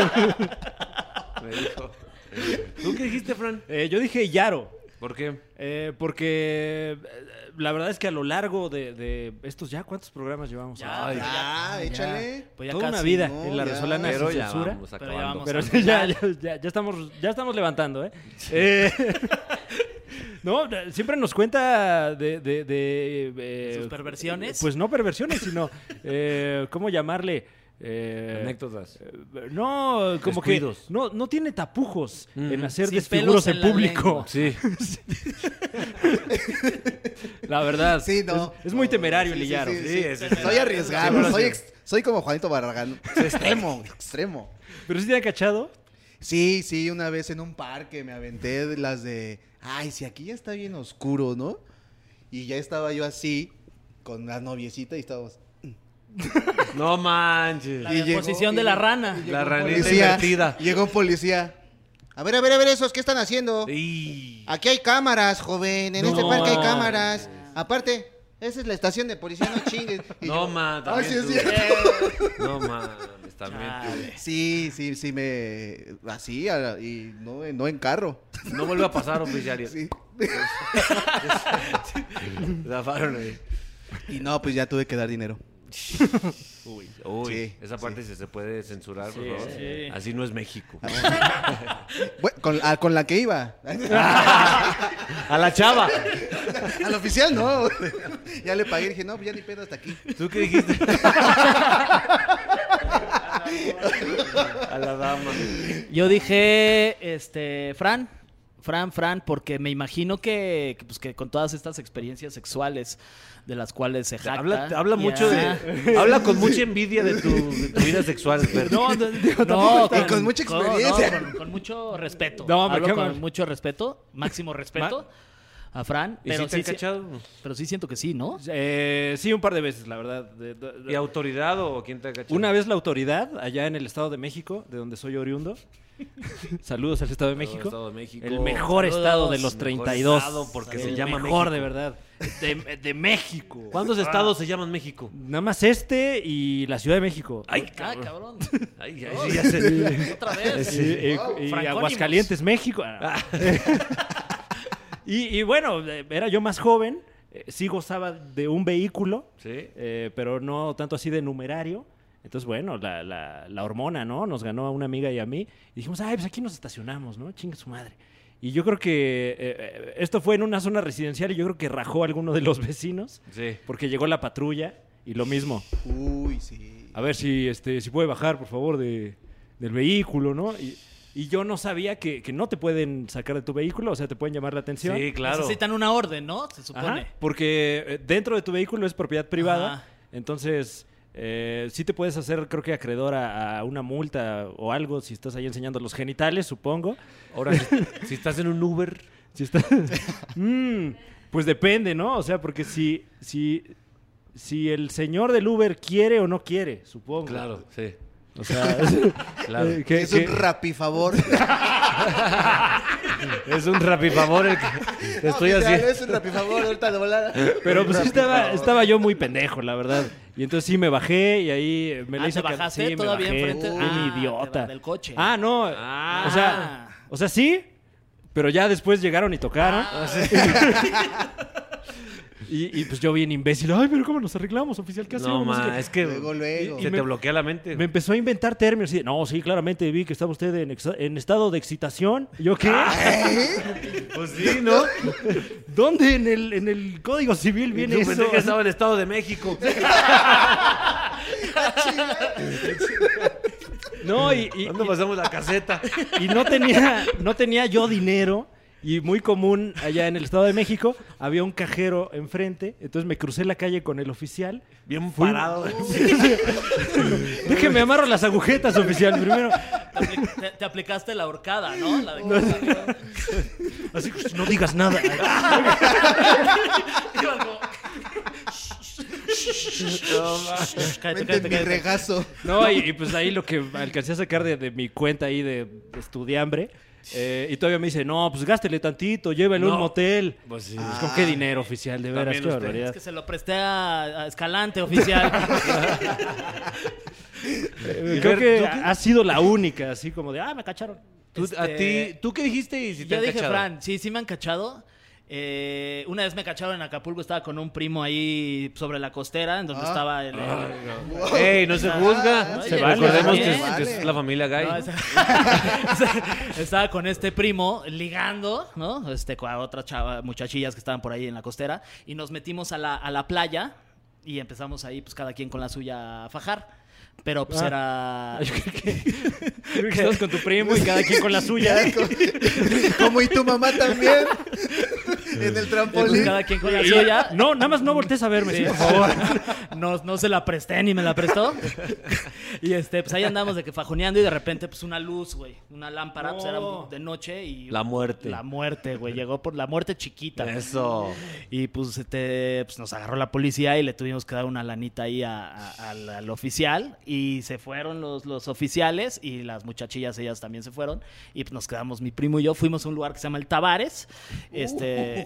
Me dijo. ¿Tú qué dijiste, Fran?
Eh, yo dije Yaro.
¿Por qué?
Eh, porque eh, la verdad es que a lo largo de, de estos ya, ¿cuántos programas llevamos?
Ya,
Ay,
Ya, échale.
Pues ya
toda
casi,
una vida
¿no?
en la
Ya.
Resolana
Pero
sin
ya
censura.
vamos
Pero ya
acabando.
vamos.
Pero
al
ya,
final.
ya, ya- ya estamos, ya estamos levantando, ¿eh? Eh, no, siempre nos cuenta de... de, de, eh,
¿Sus perversiones?
Pues no perversiones, sino... eh, ¿cómo llamarle? Eh,
Anécdotas.
eh, no, como
Descuidos.
que no, no tiene tapujos
Mm.
en hacer
Sin
desfiguros
pelos
en
en la
público.
lengua.
Sí.
La verdad.
Sí, no.
Es, es muy temerario el
Sí, sí,
Illaro.
sí,
Sí,
sí.
es- es-
Soy arriesgado.
Siempre lo
Soy,
sé.
ex- soy como Juanito Barragán. Extremo, extremo.
Pero sí te ha cachado.
Sí, sí, una vez en un parque me aventé de las de, ay, si aquí ya está bien oscuro, ¿no? Y ya estaba yo así, con la noviecita y estábamos...
No manches.
La
Y llegó-
posición
y-
de la rana.
y llegó
La
un
ranita
policía,
invertida.
Llegó un policía. A ver, a ver, a ver, esos, ¿qué están haciendo?
Y...
Aquí hay cámaras, joven, en este
No.
parque hay cámaras. Aparte, esa es la estación de policía, no chingues. Y
No,
yo,
man,
"Ay, sí,
también
es
tú".
cierto".
No mames, también tú.
Chale.
Sí, sí, sí me... Así, a- y no, no en carro.
No vuelve a pasar, oficial.
Sí.
Zafaron ahí.
Y no, pues ya tuve que dar dinero.
Uy, uy.
Sí,
esa parte sí. se puede censurar, por
Sí,
favor.
sí.
Así no es México.
Bueno, con, ah, con la que iba.
A la chava.
Al oficial, no. Ya le pagué y dije, no, pues ya ni pedo hasta aquí.
¿Tú qué dijiste? A la dama.
Yo dije, este, Fran, Fran, Fran, porque me imagino que, que, pues, que con todas estas experiencias sexuales de las cuales se jacta.
Habla, habla
ya-
mucho de. Habla con mucha envidia de tu, de tu vida sexual, Fer.
No, no, digo,
No,
Y con mucha experiencia.
no, con, con mucho respeto.
No, me
Hablo
quema.
con mucho respeto, máximo respeto a Fran.
¿Y
Pero
si te han
sí, sí-
cachado?
pero sí siento que sí, ¿no?
Eh, sí, un par de veces, la verdad. De- de- de-
¿Y autoridad o quién te ha cachado?
Una vez la autoridad, allá en el Estado de México, de donde soy oriundo. Saludos al Estado de México.
Estado de México.
El mejor
Saludos.
estado de los
Mejor
treinta y dos.
estado porque
El
se llama
mejor,
México.
de verdad. De, de México.
¿Cuántos estados se llaman México?
Nada más este y la Ciudad de México.
Ay,
Ah,
cabrón.
cabrón.
Ay, ay, sí, ya sé.
Otra vez.
Sí, eh, y
Francónimos.
Aguascalientes, México. Ah. y, y bueno, eh, era yo más joven, eh, sí gozaba de un vehículo,
Sí.
eh, pero no tanto así de numerario. Entonces, bueno, la, la, la hormona, ¿no? Nos ganó a una amiga y a mí. Y dijimos, ay, pues aquí nos estacionamos, ¿no? Chinga su madre. Y yo creo que eh, eh, esto fue en una zona residencial y yo creo que rajó a alguno de los vecinos.
Sí.
Porque llegó la patrulla y lo mismo.
Uy, sí.
A ver si, este, si puede bajar, por favor, de, del vehículo, ¿no? Y, y yo no sabía que, que no te pueden sacar de tu vehículo, o sea, te pueden llamar la atención.
Sí, claro.
Necesitan una orden, ¿no? Se
Ajá,
supone.
porque eh, dentro de tu vehículo es propiedad privada,
Ajá.
entonces eh, sí te puedes hacer, creo que acreedor a, a una multa o algo si estás ahí enseñando los genitales, supongo.
Ahora, si, si estás en un Uber,
Si estás... Mm, pues depende, ¿no? O sea, porque si, si, si el señor del Uber quiere o no quiere, supongo.
claro, sí.
O sea,
Claro.
eh, que-
Es
que-
un rapifavor.
Es un rapifavor el que te estoy
Oficial,
haciendo.
Es un rapifavor, ahorita de volada.
Pero pues sí estaba, estaba yo muy pendejo, la verdad. Y entonces sí me bajé y ahí me
Ah,
la hizo
¿te
que-
bajaste
sí, me
todavía
bajé.
enfrente?
Bien
Ah,
idiota.
del coche.
Ah, no.
Ah.
O sea, o sea, sí, pero ya después llegaron y tocaron.
Ah.
Y, y pues yo bien imbécil, ay, pero ¿cómo nos arreglamos, oficial? ¿Qué hacemos?
No,
sé
ma,
qué".
es que
Luego, luego.
Y
se
me-
te bloquea la mente.
Me empezó a inventar términos. Y, no, sí, claramente vi que estaba usted en, exa- en estado de excitación. ¿Y ¿Yo qué?
Pues sí, ¿no?
¿Dónde en el, en el Código Civil viene
Yo
eso?
pensé que estaba en el Estado de México.
No, y, y-
¿Cuándo pasamos la caseta?
y no tenía, no tenía yo dinero. Y muy común allá en el Estado de México, había un cajero enfrente. Entonces me crucé la calle con el oficial.
Bien
Fui-
parado.
Déjeme amarro las agujetas, oficial, primero.
Te, apli- te- te aplicaste la horcada, ¿no? La de-
Así que no digas nada.
Iba como, cállate,
Vente en
cállate,
mi
cállate.
regazo.
No, y, y pues ahí lo que alcancé a sacar de, de mi cuenta ahí de, de estudiambre. eh, y todavía me dice, no, pues gástele tantito, llévele a un
No.
motel.
Pues sí.
Pues, ¿con qué dinero, oficial? De veras,
También
qué
usted.
barbaridad.
Es que se lo presté a, a Escalante, oficial.
Eh,
Y
Creo
ver,
que
¿tú qué?
ha sido la única, así como de, ah, me cacharon.
Tú,
Este-
a ti, ¿Tú qué dijiste y si te
Yo
han
dije,
cachado?
Fran, sí, sí me han cachado. Eh, una vez me cacharon en Acapulco, estaba con un primo ahí sobre la costera, en donde
Ah.
estaba el... el-
Wow.
¡Ey, no se juzga!
Ah,
Se
oye,
vale, Recordemos
está
que,
bien.
es, que es la familia Gay.
No, esa- estaba con este primo ligando, ¿no? Este, con otras chava, muchachillas que estaban por ahí en la costera. Y nos metimos a la, a la playa y empezamos ahí, pues cada quien con la suya a fajar. Pero pues
Ah.
era...
Yo creo que, creo que estabas con tu primo y cada quien con la suya.
Como y tu mamá también. En el
Pues
trampolín.
cada quien con la suya.
No, nada más no voltees a verme, sí, por favor.
No, no se la presté ni me la prestó. Y este, pues ahí andamos de que fajoneando y de repente, pues una luz, güey. Una lámpara, pues era
No.
de noche y.
La muerte.
La muerte, güey. Llegó por la muerte chiquita.
Eso.
Y pues, este, pues nos agarró la policía y le tuvimos que dar una lanita ahí a- a- al, al oficial. Y se fueron los, los oficiales y las muchachillas, ellas también se fueron. Y pues nos quedamos, mi primo y yo, fuimos a un lugar que se llama el Tavares. Este.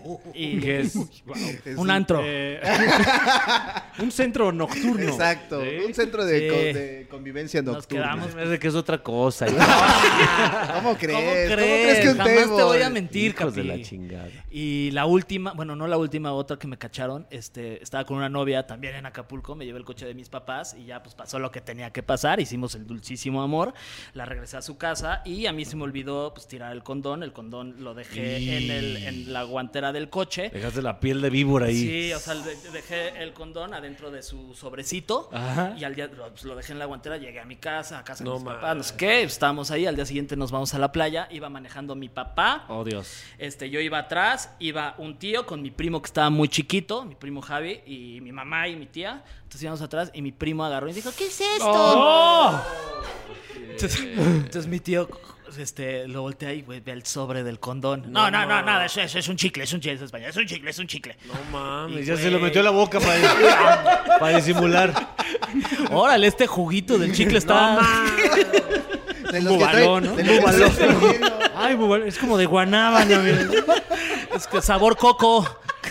y
Que es
Es
un antro.
eh, un centro nocturno.
Exacto.
Sí.
Un centro de,
Sí.
co- de convivencia
Nos
nocturna.
quedamos.
Me hace que es otra cosa.
¿Cómo crees?
¿Cómo crees?
¿Cómo crees que un
Jamás te
table?
voy a mentir,
Hijos de
Capi.
la chingada.
Y la última, bueno, no la última, otra que me cacharon, este, estaba con una novia también en Acapulco, me llevé el coche de mis papás y ya pues pasó lo que tenía que pasar, hicimos el dulcísimo amor, la regresé a su casa y a mí se me olvidó pues tirar el condón, el condón lo dejé
Y-
en, el, en la guantera del coche.
Dejaste la piel de víbora ahí.
Sí, o sea, de- dejé el condón adentro de su sobrecito
Ajá.
y al día lo, pues, lo dejé en la guantera, llegué a mi casa, a casa de
No
mis papás,
mames.
no sé qué, estábamos ahí, al día siguiente nos vamos a la playa, iba manejando mi papá,
Oh, Dios.
este, yo iba atrás, iba un tío con mi primo que estaba muy chiquito, mi primo Javi, y mi mamá y mi tía. Entonces íbamos atrás y mi primo agarró y dijo, ¿qué es esto?
¡Oh!
Entonces, entonces mi tío este, lo voltea y güey, ve el sobre del condón. No, no, no, nada, eso, eso es un chicle, es un chicle, es español, es un chicle, es un chicle.
No mames,
Y,
ya
güey.
se lo metió a la boca para, para disimular.
Órale, este juguito del chicle está...
De
Un
los que trae-
bubalón, ¿no?
de los que
Bubalón.
trae relleno.
Ay, bubal- es como de guanábana. mira.
Es que sabor coco.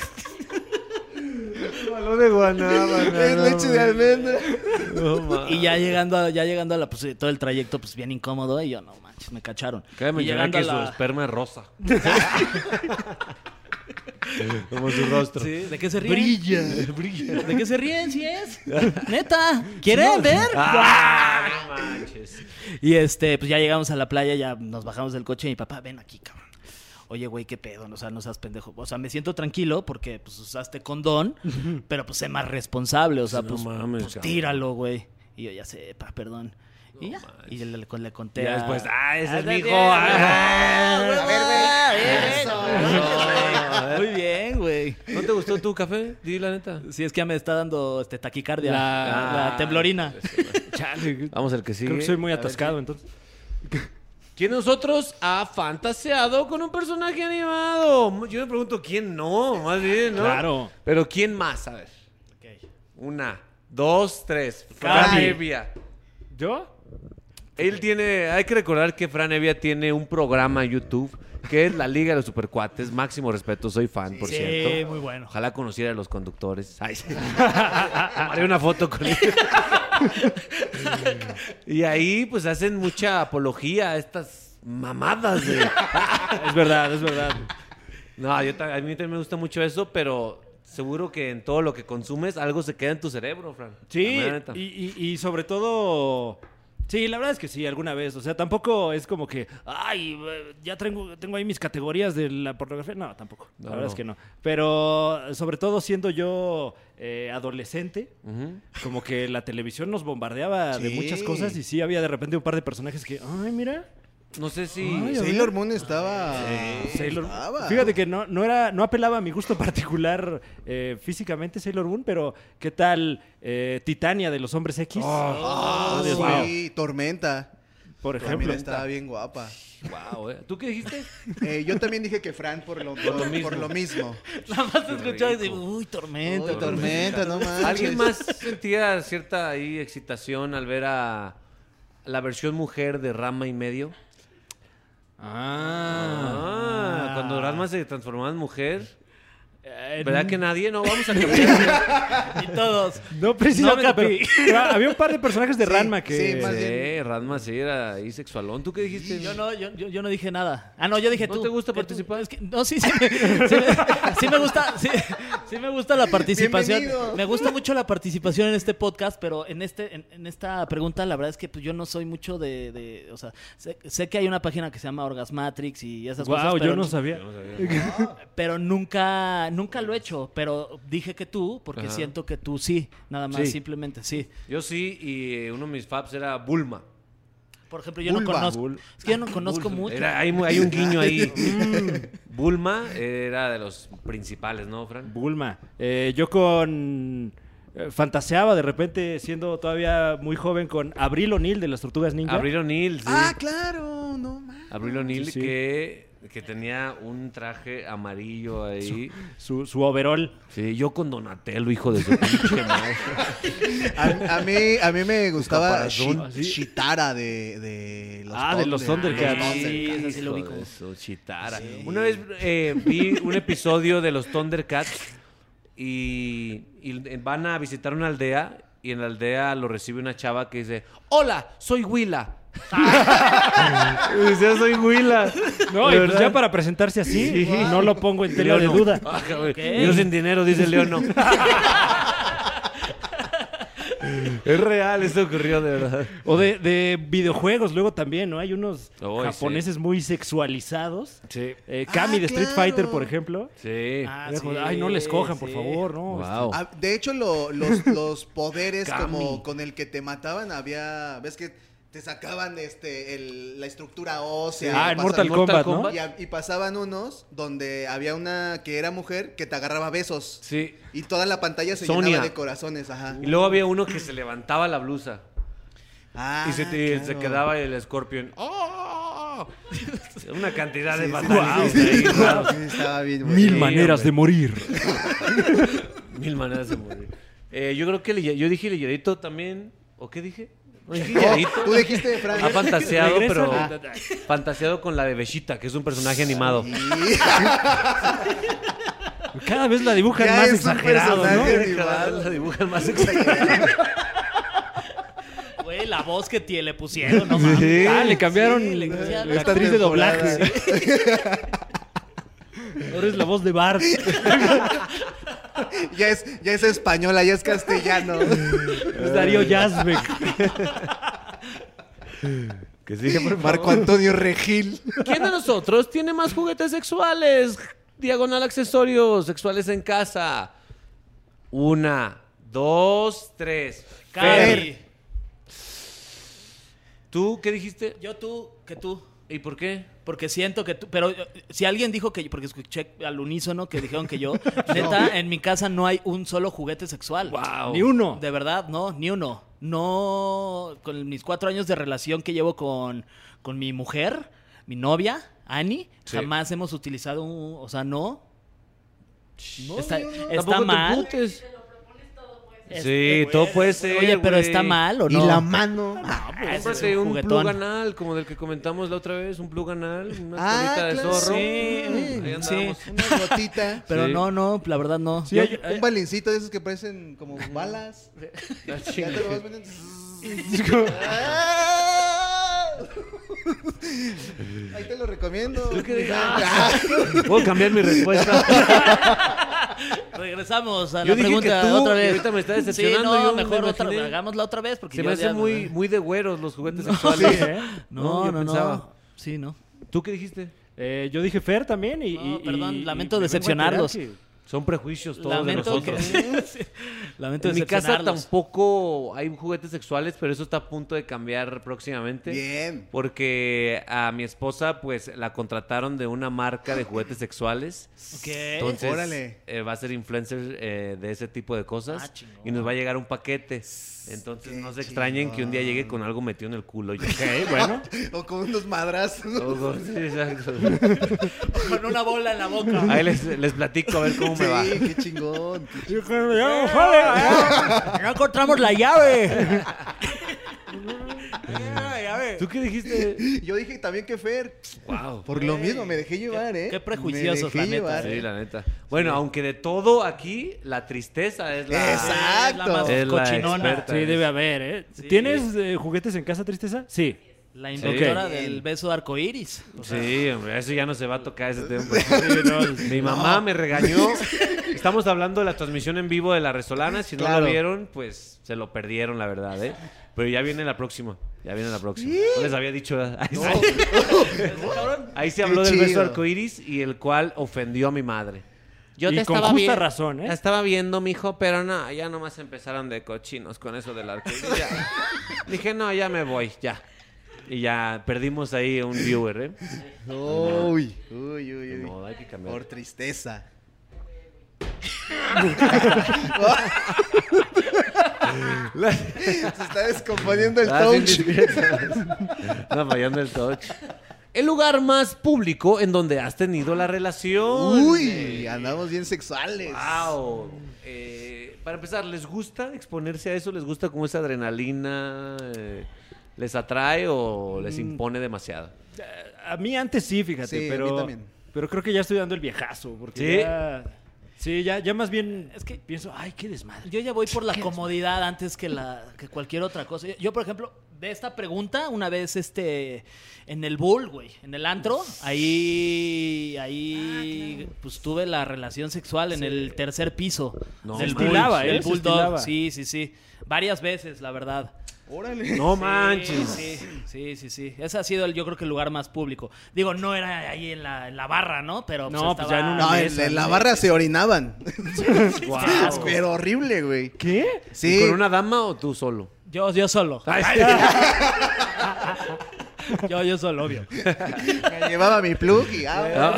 Balón de guanábana.
Es leche de almendra.
No mames.
Y ya llegando a, ya llegando a la, pues, todo el trayecto, pues bien incómodo. Y yo, no manches, me cacharon.
Cabe
Y
mencionar
llegando
que
a
su
la-
esperma es rosa. Como su rostro.
Sí, ¿de qué se ríen?
Brilla, brilla.
¿De qué se ríen? ¿Sí es? Neta, ¿quieren ver?
¡Ah! No manches.
Y este, pues ya llegamos a la playa, ya nos bajamos del coche y mi papá, ven aquí, cabrón. Oye, güey, qué pedo, o sea, no seas pendejo. O sea, me siento tranquilo porque pues usaste condón, pero pues sé más responsable, o sea,
No
pues,
mames,
pues,
cabrón.
tíralo, güey. Y yo ya sé, pa, perdón. Y ya, y le, le- le conté
Ya
a-
después, ah, ese es mi hijo.
bien,
Ah,
ah,
a ver,
bien,
Eso.
bien. Muy bien, güey.
¿No te gustó tu café? Di la neta.
Sí, es que ya me está dando este, taquicardia,
La-
la, temblorina.
Chale,
Vamos al que sigue.
creo que soy muy
A ver
atascado,
qué-
entonces.
¿Quién de nosotros ha fantaseado con un personaje animado? Yo me pregunto quién no, más bien, ¿no?
Claro.
Pero ¿quién más? A ver. Una, dos, tres.
Capi.
Fran Evia.
¿Yo?
Él tiene, hay que recordar que Fran Evia tiene un programa en YouTube que es La Liga de los Supercuates. Máximo respeto, soy fan, por
Sí,
cierto.
muy bueno.
Ojalá conociera a los conductores. Ay, sí. Haré una foto con ellos. Y ahí pues hacen mucha apología a estas mamadas de...
Es verdad, es verdad.
No, yo, ta- a mí también me gusta mucho eso, pero seguro que en todo lo que consumes algo se queda en tu cerebro, Fran.
Sí,
La neta.
y, y, y sobre todo... Sí, la verdad es que sí, alguna vez. O sea, tampoco es como que, ay, eh, ya tengo, tengo ahí mis categorías de la pornografía. No, tampoco. La
No,
verdad
no.
es que no. Pero sobre todo siendo yo eh, adolescente,
Ujú.
como que la televisión nos bombardeaba de
Sí.
muchas cosas y sí había de repente un par de personajes que, ay, mira.
No sé si...
Ay,
Sailor Moon estaba.
Sailor-
estaba.
Fíjate que no, no era, no apelaba a mi gusto particular eh, físicamente Sailor Moon, pero ¿qué tal eh, Titania de los Hombres X?
Ah,
Oh, Dios
sí, Tormenta.
Por
También
ejemplo.
estaba bien guapa.
Wow, eh. ¿Tú qué dijiste?
Eh, yo también dije que Fran por lo, por,
mismo.
por lo mismo.
Nada más te escuchaba y
rico.
digo, uy, tormenta.
Uy, Tormenta, no manches.
¿Alguien más sentía cierta ahí excitación al ver a la versión mujer de Rama y medio?
Ah,
Ah, cuando Rasma se transformaba en mujer.
Eh,
¿Verdad que nadie? No, vamos a cambiar.
Y todos.
No precisamente,
No,
pero,
Capi.
pero había un par de personajes de
Sí,
Ranma que...
sí, más bien.
Sí, Rasma sí era ahí sexualón. ¿Tú qué dijiste?
Yo no, yo, yo, yo no dije nada. Ah, no, yo dije
¿No
tú.
te gusta
que tú-
participar?
es que- no, sí, sí, me, sí, me, sí me gusta, sí, sí me gusta la participación.
Bienvenido.
Me gusta mucho la participación en este podcast, pero en este, en, en esta pregunta la verdad es que pues, yo no soy mucho de, de o sea, sé, sé que hay una página que se llama Orgasmatrix y esas cosas.
Wow,
pero,
yo no sabía.
Yo no sabía.
pero nunca, nunca lo he hecho. Pero dije que tú, porque
Ajá.
siento que tú sí, nada más,
Sí.
simplemente sí.
Yo sí, y eh, uno de mis faps era Bulma.
Por ejemplo, yo no
Vulva.
conozco,
Bul-
es que yo no conozco mucho.
Era- hay, mu- hay un guiño ahí. Bulma era de los principales, ¿no, Fran?
Bulma. Eh, yo con... eh, fantaseaba de repente, siendo todavía muy joven, con Abril O'Neil de las Tortugas Ninja.
Abril O'Neil, sí.
Ah, claro, no mames.
Abril O'Neil,
Sí, sí.
que que tenía un traje amarillo ahí.
Su, su overall.
Sí, yo con Donatello, hijo de su pinche madre.
A, a mí, a mí me gustaba
caparazón.
Shi- Shitara de, de los
Ah, de los Thundercats.
Los
Sí,
Thundercats.
ese sí lo vi
Hijo
como-
de su chitara.
Sí.
Una vez eh, vi un episodio de los Thundercats y, y van a visitar una aldea y en la aldea lo recibe una chava que dice, hola, soy Willa. Y dice, soy Willa.
No,
¿De
y pues
verdad?
ya para presentarse así,
Sí.
no lo pongo en tela de
Leono.
duda.
Ah, cabrón.
Ok.
Yo sin dinero, dice Leono. Es real, esto ocurrió de verdad.
O de, de videojuegos, luego también, ¿no? Hay unos
Uy,
japoneses muy sexualizados.
Sí.
Eh, Kami
Ah,
de Street
claro.
Fighter, por ejemplo.
Sí.
Ah,
Era como,
sí,
Ay, no les cojan, por
sí.
favor, ¿no?
Wow.
Ah, de hecho, lo- los, los poderes
Cami.
como con el que te mataban había... ¿Ves que te sacaban este el- la estructura ósea?
Ah, en
Pasaban-
Mortal
Mortal
Kombat, ¿no?
Kombat.
Y, a- y pasaban unos donde había una que era mujer que te agarraba besos.
Sí.
Y toda la pantalla se
Sonia.
llenaba de corazones, ajá.
Y luego había uno que se levantaba la blusa.
Ah,
y se, te-
claro.
se quedaba el Scorpion. ¡Oh! Una cantidad de
Sí, sí,
batallas
sí,
ahí.
sí,
wow.
sí, estaba bien.
Mil
Sí,
maneras
hombre.
de morir.
Mil maneras de morir. Eh, yo creo que le- yo dije Lilladito también. ¿O qué dije? No dije Lilladito.
Tú dijiste, Fran.
Ha fantaseado,
Regresa.
pero
Ah.
fantaseado con la de Beshita, que es un personaje animado.
Sí.
Cada vez la dibujan
Ya
más
es un
exagerado, ¿no?
personaje.
Cada vez la dibujan más exagerado.
Güey, la voz que tie- le pusieron, no mames.
Sí.
Ah, le cambiaron
Sí, le
la,
cambiaron.
la
Esta
actriz de
temporada.
doblaje. Ahora es la voz de Bart.
Ya es, ya es española, ya es castellano.
Es Darío Yazbek.
Que sigue, por favor.
Marco Antonio Regil.
¿Quién de nosotros tiene más juguetes sexuales? Diagonal accesorios sexuales en casa. Una, dos, tres.
Cami.
¿Tú qué dijiste?
Yo tú, que tú.
¿Y por qué?
Porque siento que tú, pero eh, si alguien dijo que, porque escuché al unísono que dijeron que yo, neta, en mi casa no hay un solo juguete sexual.
Wow.
Ni uno.
De verdad, no, ni uno. No, con mis cuatro años de relación que llevo con, con mi mujer, mi novia, Annie,
Sí.
jamás hemos utilizado un, o sea, no.
No,
está
no, no.
está
Tampoco te
mal.
emputes.
Te lo propones todo, pues.
Es-
Sí, todo puede ser.
Oye, pero
güey.
está mal o
Y
no.
la mano.
Ese es
Cómprate
un
un
juguetón.
plug anal, como del que comentamos la otra vez, un plug anal, una
Ah,
colita de
claro.
zorro.
Sí,
Ahí
sí.
andamos.
Una gotita.
Pero
Sí.
no, no, la verdad no.
Sí,
Yo-
hay-
Un balincito de esos que parecen como balas.
La
Ya
chingada.
te lo vas poniendo. ¡Ah! Ahí te lo recomiendo.
¿Tú qué dijiste? Puedo cambiar mi respuesta.
Regresamos a
Yo
la
dije
pregunta
que tú,
otra
y
vez.
ahorita me está
Sí,
decepcionando,
no,
yo me
mejor otra,
imaginé.
hagámosla otra vez porque
Se
yo
me
ya-
hacen muy, muy de güeros los juguetes
Sí,
sexuales.
¿eh?
No,
yo
no, no.
pensaba.
Sí, no.
¿Tú qué dijiste?
Eh, yo dije Fer también y...
No,
y-
perdón,
y-
lamento
y me vengo a
decepcionarlos.
enterar que-
Son prejuicios todos
Lamento
de
que
nosotros.
Sí. Lamento
En mi casa
decepcionarlos.
tampoco hay juguetes sexuales, pero eso está a punto de cambiar próximamente.
Bien.
Porque a mi esposa, pues, la contrataron de una marca de juguetes sexuales.
Ok.
Entonces,
Órale.
eh, va a ser influencer eh, de ese tipo de cosas.
Ah, chingón.
y nos va a llegar un paquete. Entonces,
Qué
no se extrañen que un día llegue con algo metido en el culo. Yo,
Ok, bueno.
O con unos madrazos.
Ojo, sí, exacto.
Con una bola en la boca.
Ahí les, les platico a ver cómo me va.
Sí, qué chingón.
Ya, ya, ya encontramos la llave. La llave.
¿Tú qué dijiste?
Yo dije también que Fer.
Wow.
Por lo mismo, me dejé llevar, ¿eh?
qué prejuiciosos,
Me
la
dejé
neta.
llevar.
Sí, la neta. Bueno, aunque de todo aquí, la tristeza es la...
Exacto.
Es la más
Es la
cochinona.
experta.
Sí, debe haber, ¿eh?
Sí.
¿Tienes eh, juguetes en casa, Tristeza? Sí.
La inventora
Sí.
del beso de arcoíris. O sea,
Sí, hombre, eso ya no se va a tocar ese tema. Sí, no, mi mamá me regañó. Estamos hablando de la transmisión en vivo de La Resolana. Si no
Claro.
lo vieron, pues se lo perdieron, la verdad, ¿eh? Pero ya viene la próxima. Ya viene la próxima. No les había dicho. ¿verdad? Ahí, ahí se habló
Qué
del beso
chido.
arcoíris y el cual ofendió a mi madre. Yo
Y
te
con
estaba
justa
vi-
razón, ¿eh?
La estaba viendo, mijo, pero no, ya nomás empezaron de cochinos con eso del arcoíris. Ya. Dije, no, ya me voy, ya. Y ya perdimos ahí un viewer, ¿eh?
Uy, uy, uy, uy.
No, hay que cambiar.
Por tristeza. Se está descomponiendo el
Ah, sí,
touch.
sí, sí. Está fallando el touch. el lugar más público en donde has tenido la relación.
Uy, andamos bien sexuales.
Wow. Eh, para empezar, ¿les gusta exponerse a eso? ¿Les gusta como esa adrenalina? Eh, ¿Les atrae o les impone demasiado?
A mí antes sí, fíjate,
Sí, a mí
pero,
también.
pero creo que ya estoy dando el viejazo. Porque
¿Sí?
ya, sí, ya, ya más bien
Es que-
pienso, ay, qué desmadre.
Yo ya voy por la comodidad antes que la que cualquier otra cosa. Yo, por ejemplo, de esta pregunta, una vez este en el Bull, güey, en el antro, ahí ahí pues tuve la relación sexual en el tercer piso
No,
del
se
Bull,
estilaba, ¿eh?
el
Se
Bulldog.
estilaba.
Sí, sí, sí. Varias veces, la verdad.
Órale.
No
Sí,
manches.
Sí, sí, sí, sí. Ese ha sido, el, yo creo que el lugar más público. Digo, no era ahí en la, en la barra, ¿no? Pero pues,
No, pues,
estaba-
ya en una
No, en,
mesa,
en la
¿no?
barra se orinaban.
Wow.
Pero horrible, güey.
¿Qué?
Sí.
¿Y ¿Con una dama o tú solo?
Yo, yo solo.
Ay,
Yo, yo solo, obvio.
Me llevaba mi plug y ah,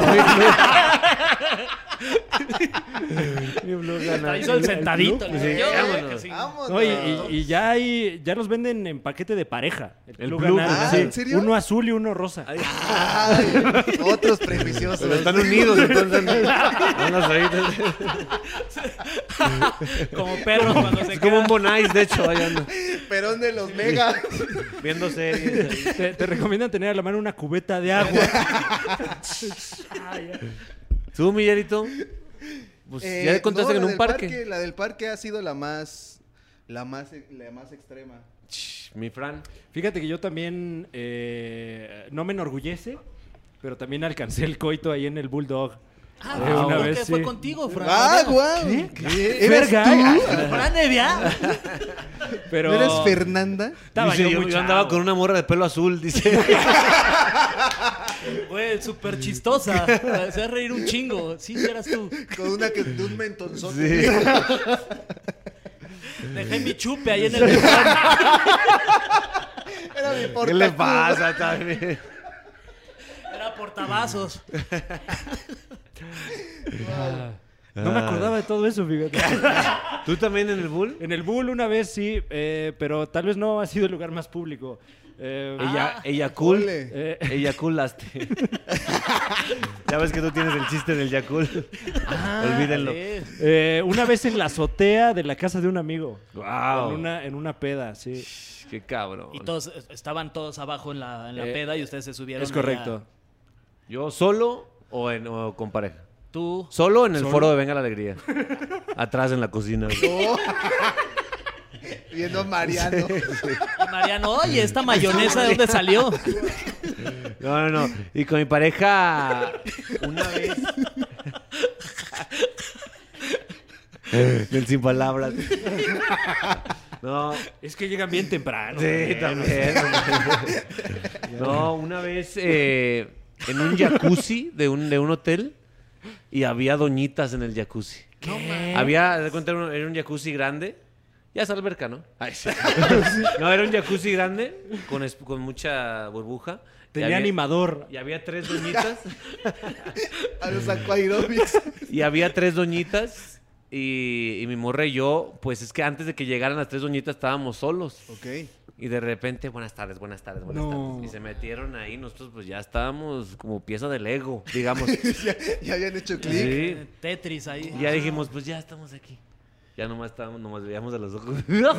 Hasta hizo el sentadito.
club,
le-
sí,
yo,
vámonos.
que sí.
vámonos.
No, y, y- y ya hay, ya los venden en paquete de pareja.
El
Club
Blue.
Anal,
Ah,
sí.
¿en serio?
Uno azul y uno rosa.
Ay,
Ay, otros prejuiciosos.
pero están unidos, entonces andas ahí.
Como perros cuando se
Es como un
quedan.
Bonais, de hecho, ahí anda,
Perón de los Mega.
viendo series.
Te, te recomiendan tener a la mano una cubeta de agua.
¿Tú, Millerito? Pues
Eh,
ya contaste
no,
en
la
un
del
parque.
La del parque ha sido la más, la más, la más extrema.
Ch, Mi Fran.
Fíjate que yo también eh, no me enorgullece, pero también alcancé el coito ahí en el Bulldog.
Ah,
Eh,
una
una
vez
vez,
que fue
sí.
contigo, Fran.
¡Ah,
Nevia.
guau!
¿Qué?
¿Eras
Verga,
tú?
¿Fran Nevia?
Pero
¿No eres Fernanda?
estaba
Dice,
yo
yo,
muy
yo andaba
chavo.
con una morra de pelo azul, dice.
Güey, súper chistosa. Se hace reír un chingo. Sí, eras tú.
Con una que de un mentonzote.
Sí.
Dejé mi chupe ahí en el...
Era mi porta.
¿Qué le pasa también?
Era portavasos.
No me acordaba de todo eso, fíjate.
¿Tú también en el Bull?
En el Bull una vez sí, eh, pero tal vez no ha sido el lugar más público. Eh,
Ella, eyacul.
Ole.
eh,
Eyaculaste. Ya ves que tú tienes el chiste del Yakul. Olvídenlo.
Sí.
eh, una vez en la azotea de la casa de un amigo.
Wow.
En una, en una peda, sí.
Qué cabrón.
Y todos, estaban todos abajo en la, en la
Eh,
peda y ustedes se subieron.
Es correcto.
¿Yo solo o, en, o con pareja?
allá. Tú.
Solo en el
Solo.
foro de Venga la Alegría. Atrás en la cocina.
Oh. Viendo a Mariano.
Y Mariano, oye, ¿esta mayonesa de dónde salió?
No, no, no. Y con mi pareja una vez. Del sin palabras. No,
Es que llegan bien temprano.
sí, también. No, una vez eh, en un jacuzzi de un, de un hotel y había doñitas en el jacuzzi.
¿Qué?
Había, de cuenta, era un, era un jacuzzi grande. Ya es alberca, ¿no? Ay, sí. No, era un jacuzzi grande con, es- con mucha burbuja. Y
Tenía
había-
animador.
Y había tres doñitas.
A los Aquairobics.
Y había tres doñitas. Y, y mi morra y yo, pues es que antes de que llegaran las tres doñitas estábamos solos.
Ok.
Y de repente, buenas tardes, buenas tardes, buenas
No.
tardes. Y se metieron ahí. Nosotros pues ya estábamos como pieza de Lego, digamos.
ya, ya habían hecho clic.
Sí.
Tetris ahí.
Y ya dijimos, pues ya estamos aquí. Ya nomás estábamos, nomás veíamos a los ojos.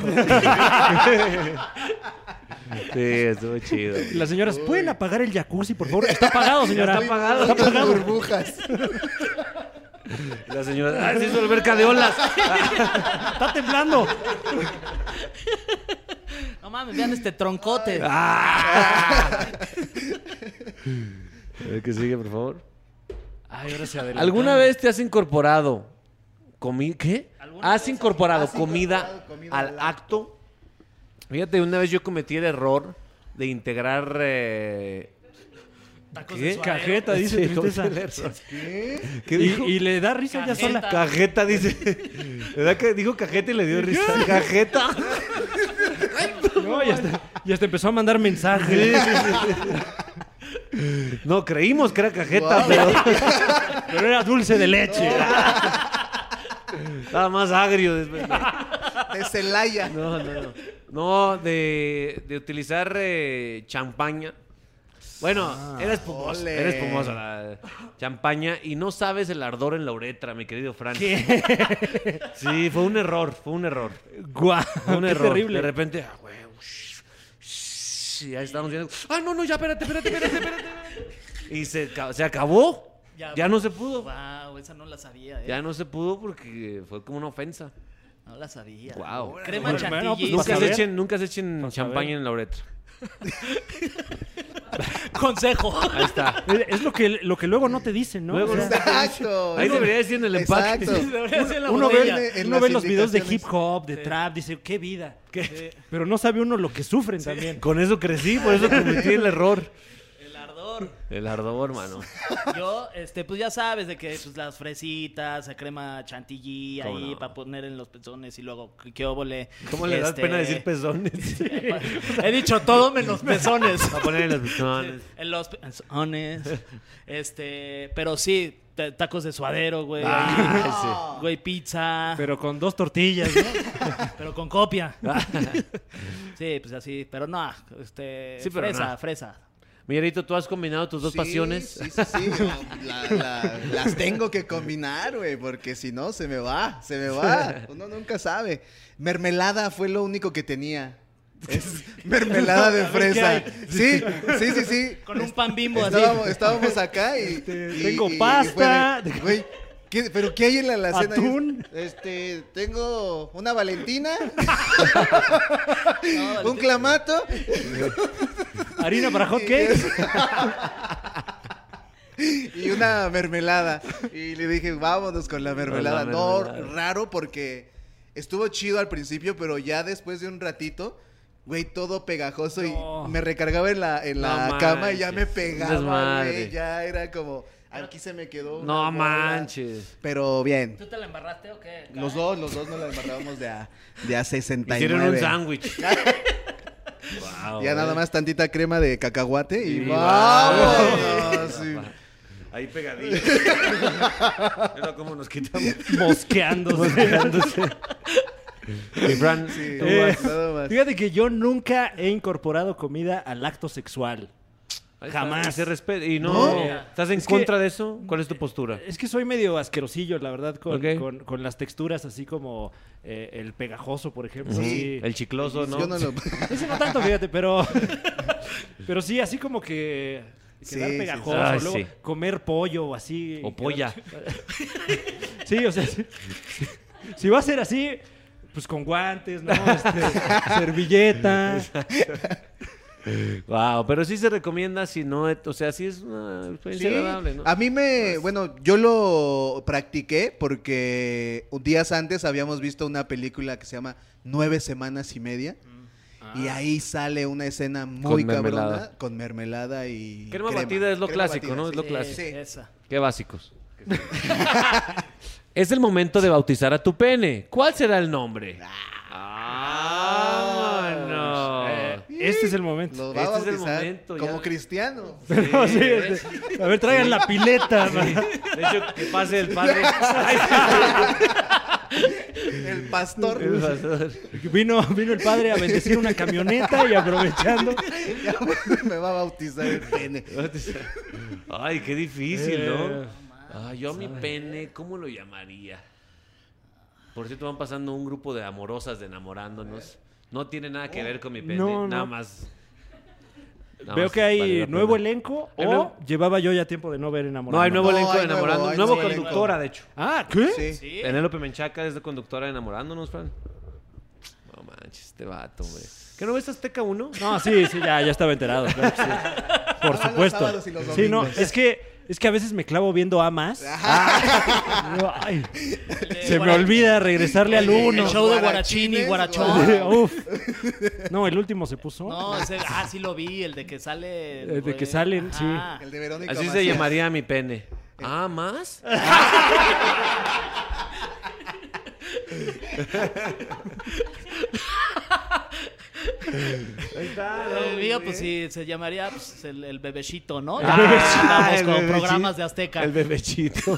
Sí, estuvo chido.
Las señoras, ¿pueden apagar el jacuzzi, por favor? Está apagado, señora.
está apagado.
Está apagado. burbujas.
Y la señora, ¡ah, se hizo alberca de olas!
Está temblando.
No mames, vean este troncote.
¡Ah! A ver, que sigue, por favor.
Ay, ahora se adelanta.
¿Alguna vez te has incorporado comi ¿Qué?
¿Alguna
¿Has incorporado
has
comida,
incorporado comida
al
al
acto? Fíjate, una vez yo cometí el error de integrar eh,
Tacos
¿qué?
de suadero.
Cajeta, dice
Sí,
Tristeza.
cometí el error.
¿Qué?
¿Qué
Y,
dijo?
y le da risa ya
Cajeta.
sola.
Cajeta, dice. ¿Verdad que dijo cajeta y le dio risa? Cajeta.
No, y hasta, y hasta empezó a mandar mensajes.
No, creímos que era cajeta,
Guau.
pero
Pero era dulce de leche.
estaba más agrio después.
De Celaya.
No, no, no. No, de, de utilizar eh, champaña Bueno,
Ah,
era espumosa,
ole.
era espumosa la champaña y no sabes el ardor en la uretra, mi querido Fran.
¿Qué?
Sí, fue un error, fue un error.
Guau,
Fue un
qué
error.
terrible.
De repente, ah, güey, shh, shh, y ya estábamos viendo. Ah, no, no, ya, espérate, espérate, espérate, espérate. Y se, ca- se acabó. Ya,
Ya.
no se pudo.
Wow, esa no la sabía, ¿eh?
Ya no se pudo porque fue como una ofensa.
No la sabía.
Wow.
Crema
Bueno,
chantilly.
pues,
Nunca
Para
se
saber.
echen, nunca se echen
Para
champaña
saber.
en la uretra.
Consejo.
Ahí está.
Es lo que, lo que luego no te dicen, ¿no?
Luego
O sea,
no-
Exacto.
Ahí debería decir en el empaque.
Exacto.
Debería ser la
uno
botella.
ve,
en
uno
las
ve los videos de hip
indicaciones.
hop, de trap, dice, qué vida. qué- Pero no sabe uno lo que sufren también.
Con eso crecí, por eso cometí el error.
El ardor.
El ardor, mano.
Yo, este, pues ya sabes de que pues, las fresitas, la crema chantilly
¿Cómo
ahí
no?
para poner en los pezones y luego, qué óvole.
¿Cómo le das
Este,
pena decir pezones?
He dicho todo menos pezones.
A poner en los pezones.
En los pezones. Este, pero sí, ta- tacos de suadero, güey.
Ah,
ahí, Güey, pizza. Pero,
Pero con dos tortillas, ¿no?
con copia. Sí, pues así. Pero no, este,
Sí, pero
fresa,
no.
fresa.
Miguelito, tú has combinado tus dos
Sí,
pasiones.
Sí, sí, sí. La- la- las tengo que combinar, güey, porque si no, se me va, se me va. Uno nunca sabe. Mermelada fue lo único que tenía. Es mermelada de
A ver, ¿qué
fresa.
hay?
Sí, sí, sí, sí.
Con un pan bimbo así.
Estábamos, estábamos acá y, y-
tengo
y- y
pasta.
fue de, güey, ¿qué- ¿pero qué hay en la alacena?
Atún.
Este, tengo una Valentina,
No,
un clamato.
Harina para hot cakes.
Y una mermelada. Y le dije, vámonos con la mermelada.
Con la
No,
mermelada.
raro porque estuvo chido al principio, pero ya después de un ratito, güey, todo pegajoso
No.
y me recargaba en la, en la
No
cama y ya me
manches,
pegaba,
desmadre.
güey. Ya era como, aquí se me quedó una
No
bola.
manches.
Pero bien.
¿Tú te la embarraste o qué?
Los dos, los dos nos la embarrábamos de a, de a sesenta y
Hicieron un
nueve.
sándwich. Wow,
Ya nada
güey.
más tantita crema de cacahuate y,
Y
vámonos. Sí.
Ahí pegadillo. Mira cómo nos quitamos.
Mosqueándose.
Y Fran,
Sí,
tú
Eh,
vas.
nada más.
Fíjate que yo nunca he incorporado comida al acto sexual.
Ahí está,
jamás.
y se respeta. ¿Y no?
¿No?
¿Estás en
Es que-
contra de eso? ¿Cuál es tu postura?
Es que soy medio asquerosillo, la verdad, con,
Ok.
con, con las texturas así como eh, el pegajoso, por ejemplo.
Sí.
Sí.
El chicloso, ¿no?
Yo no lo...
Ese no tanto, fíjate, pero. Pero sí, así como que. Quedar
Sí, sí,
pegajoso.
sí. Ay,
luego
sí.
comer pollo o así.
O polla.
Sí, o sea, si, si- si va a ser así, pues con guantes, ¿no? Este, servilleta.
Wow, pero sí se recomienda si no, o sea, sí es una experiencia
Sí,
agradable, ¿no?
a mí me, bueno, yo lo practiqué porque días antes habíamos visto una película que se llama Nueve Semanas y Media. Y ahí sale una escena muy
Con
cabrona
mermelada.
con mermelada y
Crema batida es lo
Crema
clásico,
batida,
¿no?
sí.
Es lo
Sí,
clásico.
Sí.
Esa.
Qué básicos. Es el momento de bautizar a tu pene. ¿Cuál será el nombre? Ah, no.
Eh, este es el momento.
Lo va a
Este es el
bautizar
momento,
como
ya.
cristiano.
No, sí, este, a ver, traigan la pileta. man.
De hecho, que pase el padre.
El pastor.
El pastor.
Vino, vino el padre a bendecir una camioneta y aprovechando.
Ya me va a bautizar el pene.
Ay, qué difícil, ¿no?
Eh,
Ay, yo a mi pene, ¿cómo lo llamaría? Por cierto, van pasando un grupo de amorosas de enamorándonos. No tiene nada que ver con mi pene,
No, no.
nada más. nada
Veo
más
que
vale
hay
la
nuevo
pena.
elenco
Hay
o
nuevo-
llevaba yo ya tiempo de no ver enamorado.
No, hay nuevo
No,
elenco
hay
de
nuevo,
enamorando.
hay
Nuevo
nuevo
conductora,
elenco.
de hecho.
Ah, ¿qué?
Sí.
Sí.
Penélope Menchaca es de conductora de enamorándonos, Fran. No manches, este vato, güey. ¿Qué no ves Azteca uno?
No, sí, sí, ya, ya estaba enterado. Claro que sí. Por
Los
supuesto.
sábados y los
Sí, no,
domingos.
es que, es que a veces me clavo viendo a más. Digo, ay, se me
Guara-
olvida regresarle al
El
uno.
show de
Guarachines,
Guarachín y Guarachón.
Uf. No, el último se puso.
No, ese, ah, sí lo vi, el de que sale.
El de
güey.
que salen, sí.
Ajá.
El de Verónica
Así se
Macías.
llamaría mi pene. Ah, ¿más? Ahí está.
El mío, pues sí, se llamaría pues, el, el bebecito, ¿no?
Ah,
Ya vamos
el
con
bebecito.
programas de Azteca.
El bebechito.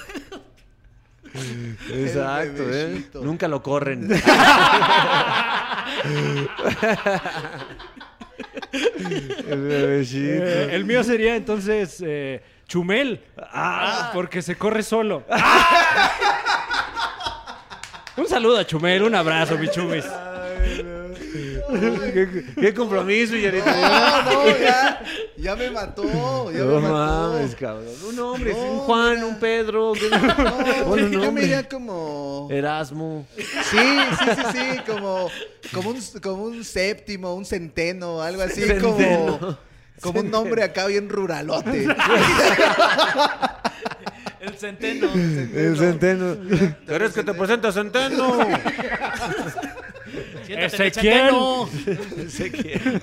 Exacto, ¿eh?
bebechito.
Nunca lo corren. El bebecito.
Eh, el mío sería entonces eh, Chumel.
Ah.
Porque se corre solo. Un saludo a Chumel, un abrazo, mi chumis.
¿Qué, qué compromiso, Yarito.
No, no, ya, ya me mató. Ya
No
me mató.
mames, cabrón. Un hombre,
No,
un Juan,
mira.
un Pedro. ¿qué?
No,
Ponle un
yo me
nombre.
iría como.
Erasmo.
Sí, sí, sí, sí, como, como, un, como un séptimo, un centeno, algo así, como,
Centeno.
como un nombre acá bien ruralote.
El centeno.
El centeno. ¿Quieres que te presente a Centeno?
Siéntate en el
Ezequiel.
centeno.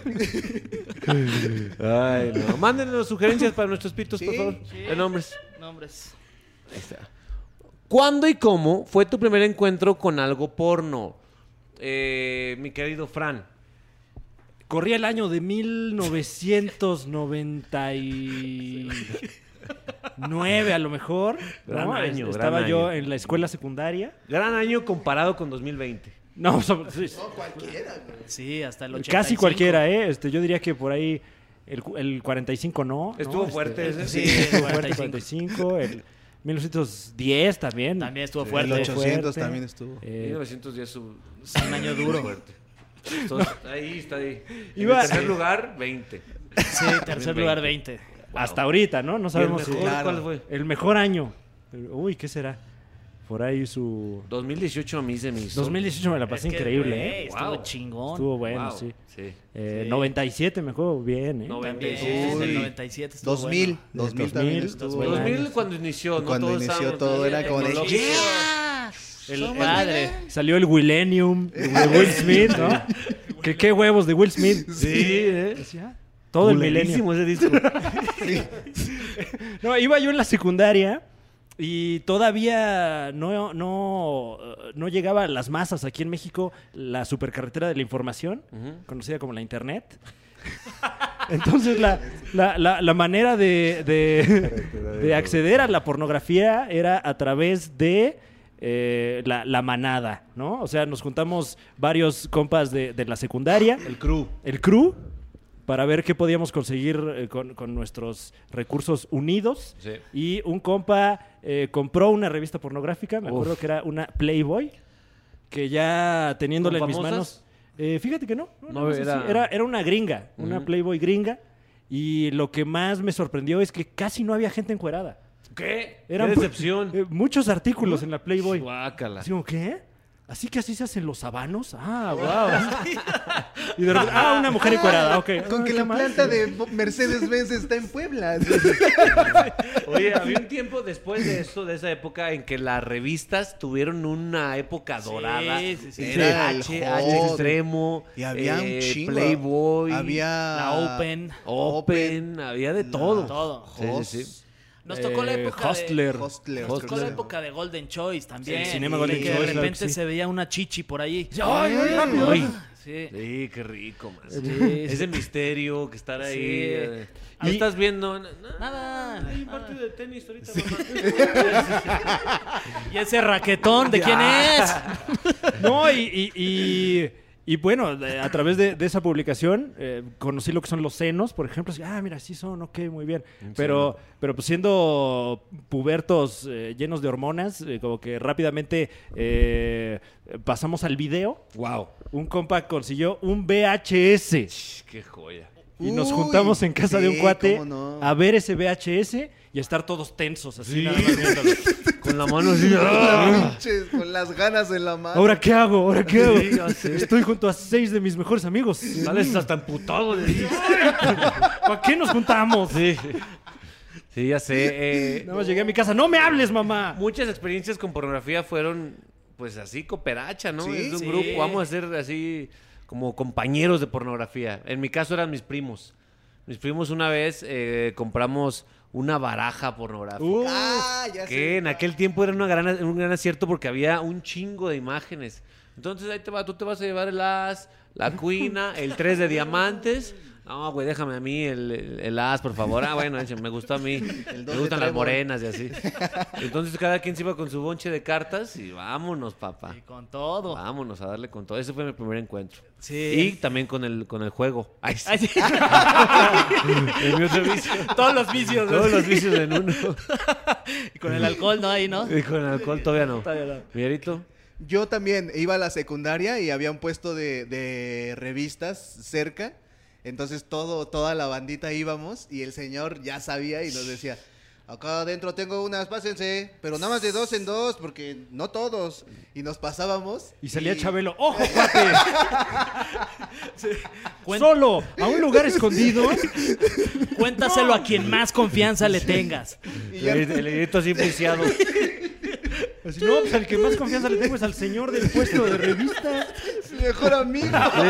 Ay, no. Mándenos sugerencias para nuestros pitos, por
Sí,
favor.
sí.
De nombres.
Nombres.
Ahí está. ¿Cuándo y cómo fue tu primer encuentro con algo porno? Eh, mi querido Fran.
Corría el año de mil novecientos noventa y nueve a lo mejor.
Gran
¿no?
año,
Estaba
gran
yo
año.
en la escuela secundaria.
Gran año comparado con dos mil veinte.
No, so- sí,
No, cualquiera, güey.
Sí, hasta el ochenta y
casi
cinco.
cualquiera, ¿eh? Este, yo diría que por ahí el, cu- el cuarenta y cinco no.
Estuvo
¿no?
fuerte
Este,
ese.
sí,
Sí,
estuvo
cuarenta
fuerte,
y
cuarenta y cinco. El mil novecientos diez también.
También estuvo
El
fuerte.
ochocientos
fuerte.
también estuvo.
Eh,
mil novecientos diez su...
Un año duro.
fuerte. Entonces, ahí está ahí.
Iba-
En tercer lugar, veinte.
Sí, tercer lugar veinte.
Hasta ahorita, ¿no? No
¿Y el
sabemos si-
mejor
Claro.
cuál fue?
el mejor año. Uy, ¿qué será? Por ahí su...
dos mil dieciocho a mí se me hizo.
dos mil dieciocho me la pasé
Es que,
increíble,
güey,
¿eh?
Estuvo
Wow.
chingón.
Estuvo bueno,
Wow.
sí.
Sí.
Eh,
Sí.
noventa y siete me juego bien, ¿eh?
noventa y
También,
seis.
el
Uy.
noventa y siete estuvo
dos mil,
bueno.
dos mil
dos
también
mil,
estuvo.
dos
dos
mil.
mil cuando inició, ¿no?
Cuando
Todos
inició
estábamos
todo
bien
era como de,
tecnológicos.
"Yeah".
El
Somos
padre.
Salió el Willenium de Will Smith, ¿no? que qué huevos de Will Smith.
Sí, ¿eh?
Decía, todo el milenio.
Culerísimo ese disco.
No, iba yo en la secundaria y todavía no, no, eh, no llegaba a las masas aquí en México la supercarretera de la información,
Ujú.
conocida como la Internet. Entonces la, la, la, la manera de, de, de acceder a la pornografía era a través de eh, la, la manada, ¿no? O sea, nos juntamos varios compas de, de la secundaria,
El crew.
el crew, para ver qué podíamos conseguir eh, con, con nuestros recursos unidos.
Sí.
Y un compa eh, compró una revista pornográfica, me
Uf.
acuerdo que era una Playboy, que ya teniéndola en
¿Con
mis
famosas?
manos... eh, fíjate que no, no,
No,
no, no sé
era-
si- era... era una gringa, una
Ujú.
Playboy gringa. Y lo que más me sorprendió es que casi no había gente encuerada.
¿Qué?
Eran
Qué decepción.
eh, muchos artículos en la Playboy.
Guácala.
Así como, ¿qué? ¿Así que así se hacen los habanos? Ah, wow. Y de repente, ah, una mujer encuerada, ok.
Con
Ah,
que
¿qué
la
más?
planta de Mercedes-Benz está en Puebla.
Oye, había un tiempo después de eso, de esa época, en que las revistas tuvieron una época dorada.
Sí, sí, sí.
Era el
H,
Hot.
H Extremo,
Y había un
eh,
chingo.
Playboy,
Había...
La Open.
Open, había de todo.
Todo.
Sí,
Host.
sí, sí.
Nos tocó la
Eh,
época
Hostler.
de...
Hostler.
Nos
creo
tocó
que
la
se
época de Golden Choice también.
Sí, Cinema
Y
Golden
que
Choice,
de
claro
repente
que sí.
se veía una chichi por ahí.
¡Ay, ay, rápido!
Uy.
Sí.
Sí, qué rico, man.
Sí,
Ese misterio que estar ahí.
Sí.
eh. ¿Qué
Y-
estás viendo? Na- na-
Nada.
Hay un partido de tenis ahorita, mamá.
¿Y ese raquetón de quién es?
No, y, y, y, y bueno, de- a través de, de esa publicación eh, conocí lo que son los senos, por ejemplo. Así, ah, mira, sí son, ok, muy bien. Pero, pero pues siendo pubertos eh, llenos de hormonas, eh, como que rápidamente eh, pasamos al video.
Wow.
Un compa consiguió un V H S.
Qué joya.
Y nos
Uy,
juntamos en casa de un
sí,
cuate
cómo no.
a ver ese V H S y a estar todos tensos, así
Sí.
nada más viéndolo.
Con la mano así.
Pinches, con las ganas en la mano.
¿Ahora qué hago? ¿Ahora qué hago?
Sí, ya sé.
Estoy junto a seis de mis mejores amigos.
Sales hasta emputado. le dices.
¿Para qué nos juntamos?
Sí. Sí, ya sé. eh,
Nada más llegué a mi casa. ¡No me hables, mamá!
muchas experiencias con pornografía fueron, pues así, cooperacha, ¿no?
Sí,
es de un
sí.
grupo, vamos a ser así como compañeros de pornografía. En mi caso eran mis primos. Mis primos una vez eh, compramos una baraja pornográfica.
Uh,
Ah, ya
que
sé.
en aquel tiempo era una gran, un gran acierto porque había un chingo de imágenes. Entonces ahí te va, tú te vas a llevar el as, la cuina, el tres de diamantes No, güey, déjame a mí el, el, el as, por favor. Ah, bueno, échame, me gustó a mí.
El dos
Me gustan
de
las
trébol.
morenas y así. Entonces cada quien se iba con su bonche de cartas y vámonos, papá.
Y con todo.
Vámonos a darle con todo. Ese fue mi primer encuentro.
Sí.
Y también con el, con el juego. Ay, sí.
Ay, sí.
Es mi otro vicio.
Todos los vicios. ¿no?
Todos los vicios en uno.
Y con el alcohol, ¿no? Ahí, ¿no?
Y con el alcohol todavía no.
Todavía no.
Miguelito.
Yo también iba a la secundaria y había un puesto de, de revistas cerca. Entonces todo, toda la bandita íbamos y el señor ya sabía y nos decía, acá adentro tengo unas, pásense, pero nada más de dos en dos porque no todos. Y nos pasábamos.
Y salía Chabelo, ¡ojo, cuate!
Cuen-
Solo, a un lugar escondido.
Cuéntaselo a quien más confianza le tengas.
Y ya-
El, el grito así viciado.
Así, no, pues al que más confianza le tengo es al señor del puesto de revistas.
su mejor amigo.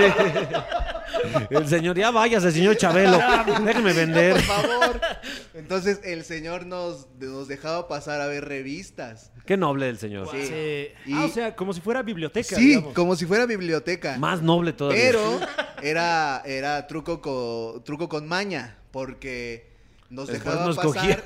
El señor, ya váyase, señor Chabelo. Déjeme vender.
Por favor. Entonces el señor nos, nos dejaba pasar a ver revistas.
Qué noble el señor.
Sí.
Sí.
Y-
Ah, o sea, como si fuera biblioteca,
sí,
digamos.
como si fuera biblioteca.
Más noble todavía.
Pero era, era truco, con, truco con maña, porque nos
Después
dejaba
nos
pasar.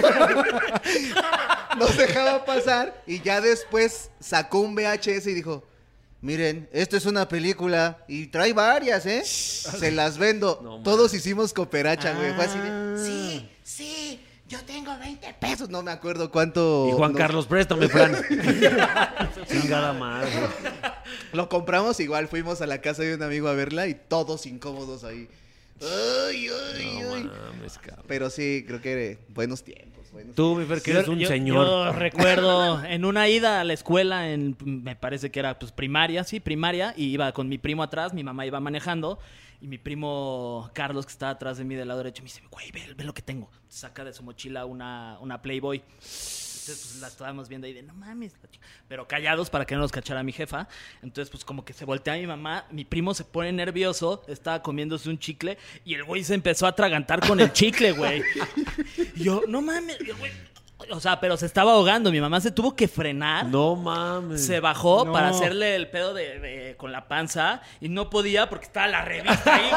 Nos dejaba pasar y ya después sacó un V H S y dijo, miren, esto es una película y trae varias, ¿eh? Se las vendo.
No,
Todos hicimos cooperacha, güey. Fue así de,
Ah.
sí, sí, yo tengo veinte pesos. No me acuerdo cuánto.
Y Juan
nos-
Carlos, préstame, Fran. Chingada madre.
Lo compramos, igual fuimos a la casa de un amigo a verla y todos incómodos ahí. Ay, ay,
No
ay.
mames, cabrón.
Pero sí, creo que buenos tiempos. Buenos
Tú, mi Fer, que eres
Yo-
un
yo-
señor.
Yo recuerdo en una ida a la escuela, en, me parece que era pues primaria, sí, primaria, y iba con mi primo atrás, mi mamá iba manejando, y mi primo Carlos, que estaba atrás de mí del lado derecho, me dice, güey, ve, ve lo que tengo. Saca de su mochila una, una Playboy. Entonces, pues la estábamos viendo ahí de, no mames. la chica". Pero callados para que no nos cachara mi jefa. Entonces, pues como que se voltea mi mamá, mi primo se pone nervioso, estaba comiéndose un chicle y el güey se empezó a atragantar con el chicle, güey. Y yo, no mames, y el güey. O sea, pero se estaba ahogando. Mi mamá se tuvo que frenar.
No mames.
Se bajó
No.
para hacerle el pedo de, de- con la panza y no podía porque estaba la revista ahí,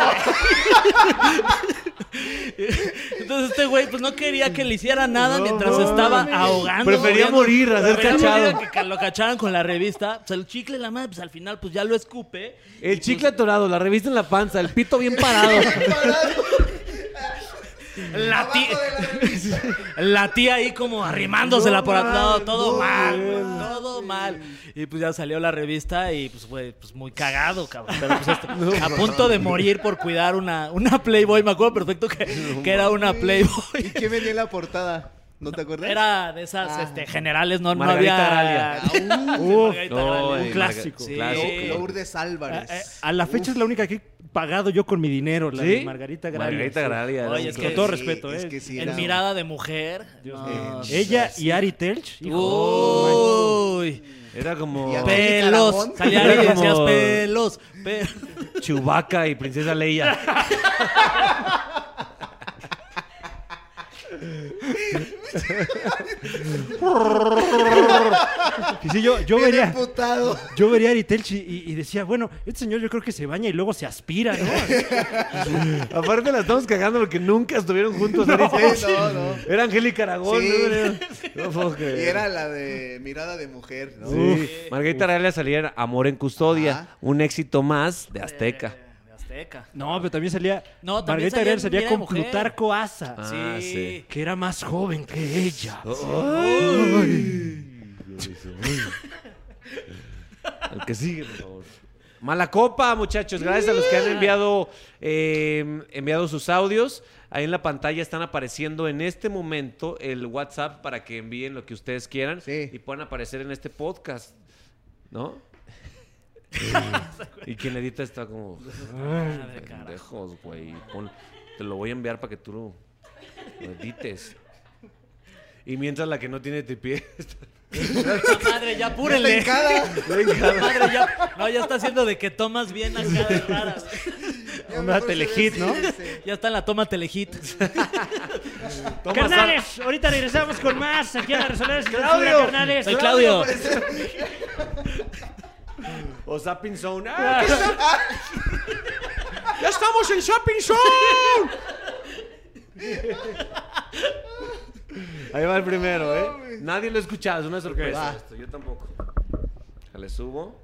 güey. Entonces este güey pues no quería que le hiciera nada
No
mientras
mames.
estaba ahogando.
Prefería
muriendo.
morir a ser
Prefería
cachado.
morir a que lo cacharan con la revista. Pues el chicle la madre, pues al final pues ya lo escupe.
El chicle atorado, la revista en la panza, el pito bien parado.
La tía, la tía ahí como arrimándosela por atrás. No, todo mal, güey, todo mal. Y pues ya salió la revista y pues fue pues, muy cagado, cabrón. Pero pues este, a punto de morir por cuidar una, una Playboy. Me acuerdo perfecto que, que era una
¿Y
Playboy.
qué venía en la portada? ¿No te acuerdas?
Era de esas
Ah.
este, generales, no, no
Margarita
había...
Gralia.
Uh,
Uh,
Margarita
no,
Gralia.
eh,
clásico.
Sí.
clásico.
Lourdes Álvarez.
Eh, eh,
A la fecha es la única que he pagado yo con mi dinero, la
¿Sí?
de Margarita Gralia.
Margarita
sí.
Gralia.
Oye,
era
es
un-
que-
Con todo
Sí,
respeto,
es
¿eh?
que sí
En
era-
mirada de mujer.
Dios
no,
mío.
sí.
Ella y Ari Telch. hijo,
Uy.
Era como
Y aquel-
Pelos.
Carabón.
Salía
Era
y decías
como-
pelos. pe-
Chewbacca y Princesa Leia.
Y sí, yo, yo
Bien
vería,
emputado.
yo vería a Ari Telch y, y- y decía, bueno, este señor yo creo que se baña y luego se aspira, ¿no?
Aparte la estamos cagando porque nunca estuvieron juntos. Ari
Sí,
Telch.
no, no.
Era Angélica Aragón.
Sí.
¿no? No puedo
Y
creer.
era la de mirada de mujer, ¿no?
Sí. Margarita Gralia salía en Amor en Custodia.
Ajá.
Un éxito más de Azteca.
De, de Azteca.
No, pero también salía.
No, también
Margarita
salía
Gralia
en
salía
Vida
con
de Mujer.
Plutarco Asa,
Ah,
sí.
sí.
que era más joven que ella.
El que sigue, por favor. Mala copa, muchachos. Gracias a los que han enviado, eh, enviado sus audios. Ahí en la pantalla están apareciendo en este momento el WhatsApp para que envíen lo que ustedes quieran
Sí.
y puedan aparecer en este podcast. ¿No? Y quien edita está como...
Madre, carajo.
Pendejos, güey. Pon- Te lo voy a enviar para que tú lo, lo edites. Y mientras la que no tiene tripié está...
Madre, ya
Está
apúrenle.
hincada.
Madre, ya, no, ya está haciendo de que tomas bien acá de rara.
Ya
Onda
mejor se
Telehit, ¿no?
decide.
Ya está en la toma Telehit.
Toma,
Carnales, ahorita regresamos con más aquí a la Resolera Sin
Claudio.
Censura, carnales.
Soy Claudio.
O Zapping Zone. ¡Ah, qué ¡Ya estamos en Shopping Zone! Ahí va el primero, ¿eh? Nadie lo ha escuchado, es una sorpresa
Va.
esto, yo tampoco. Le subo.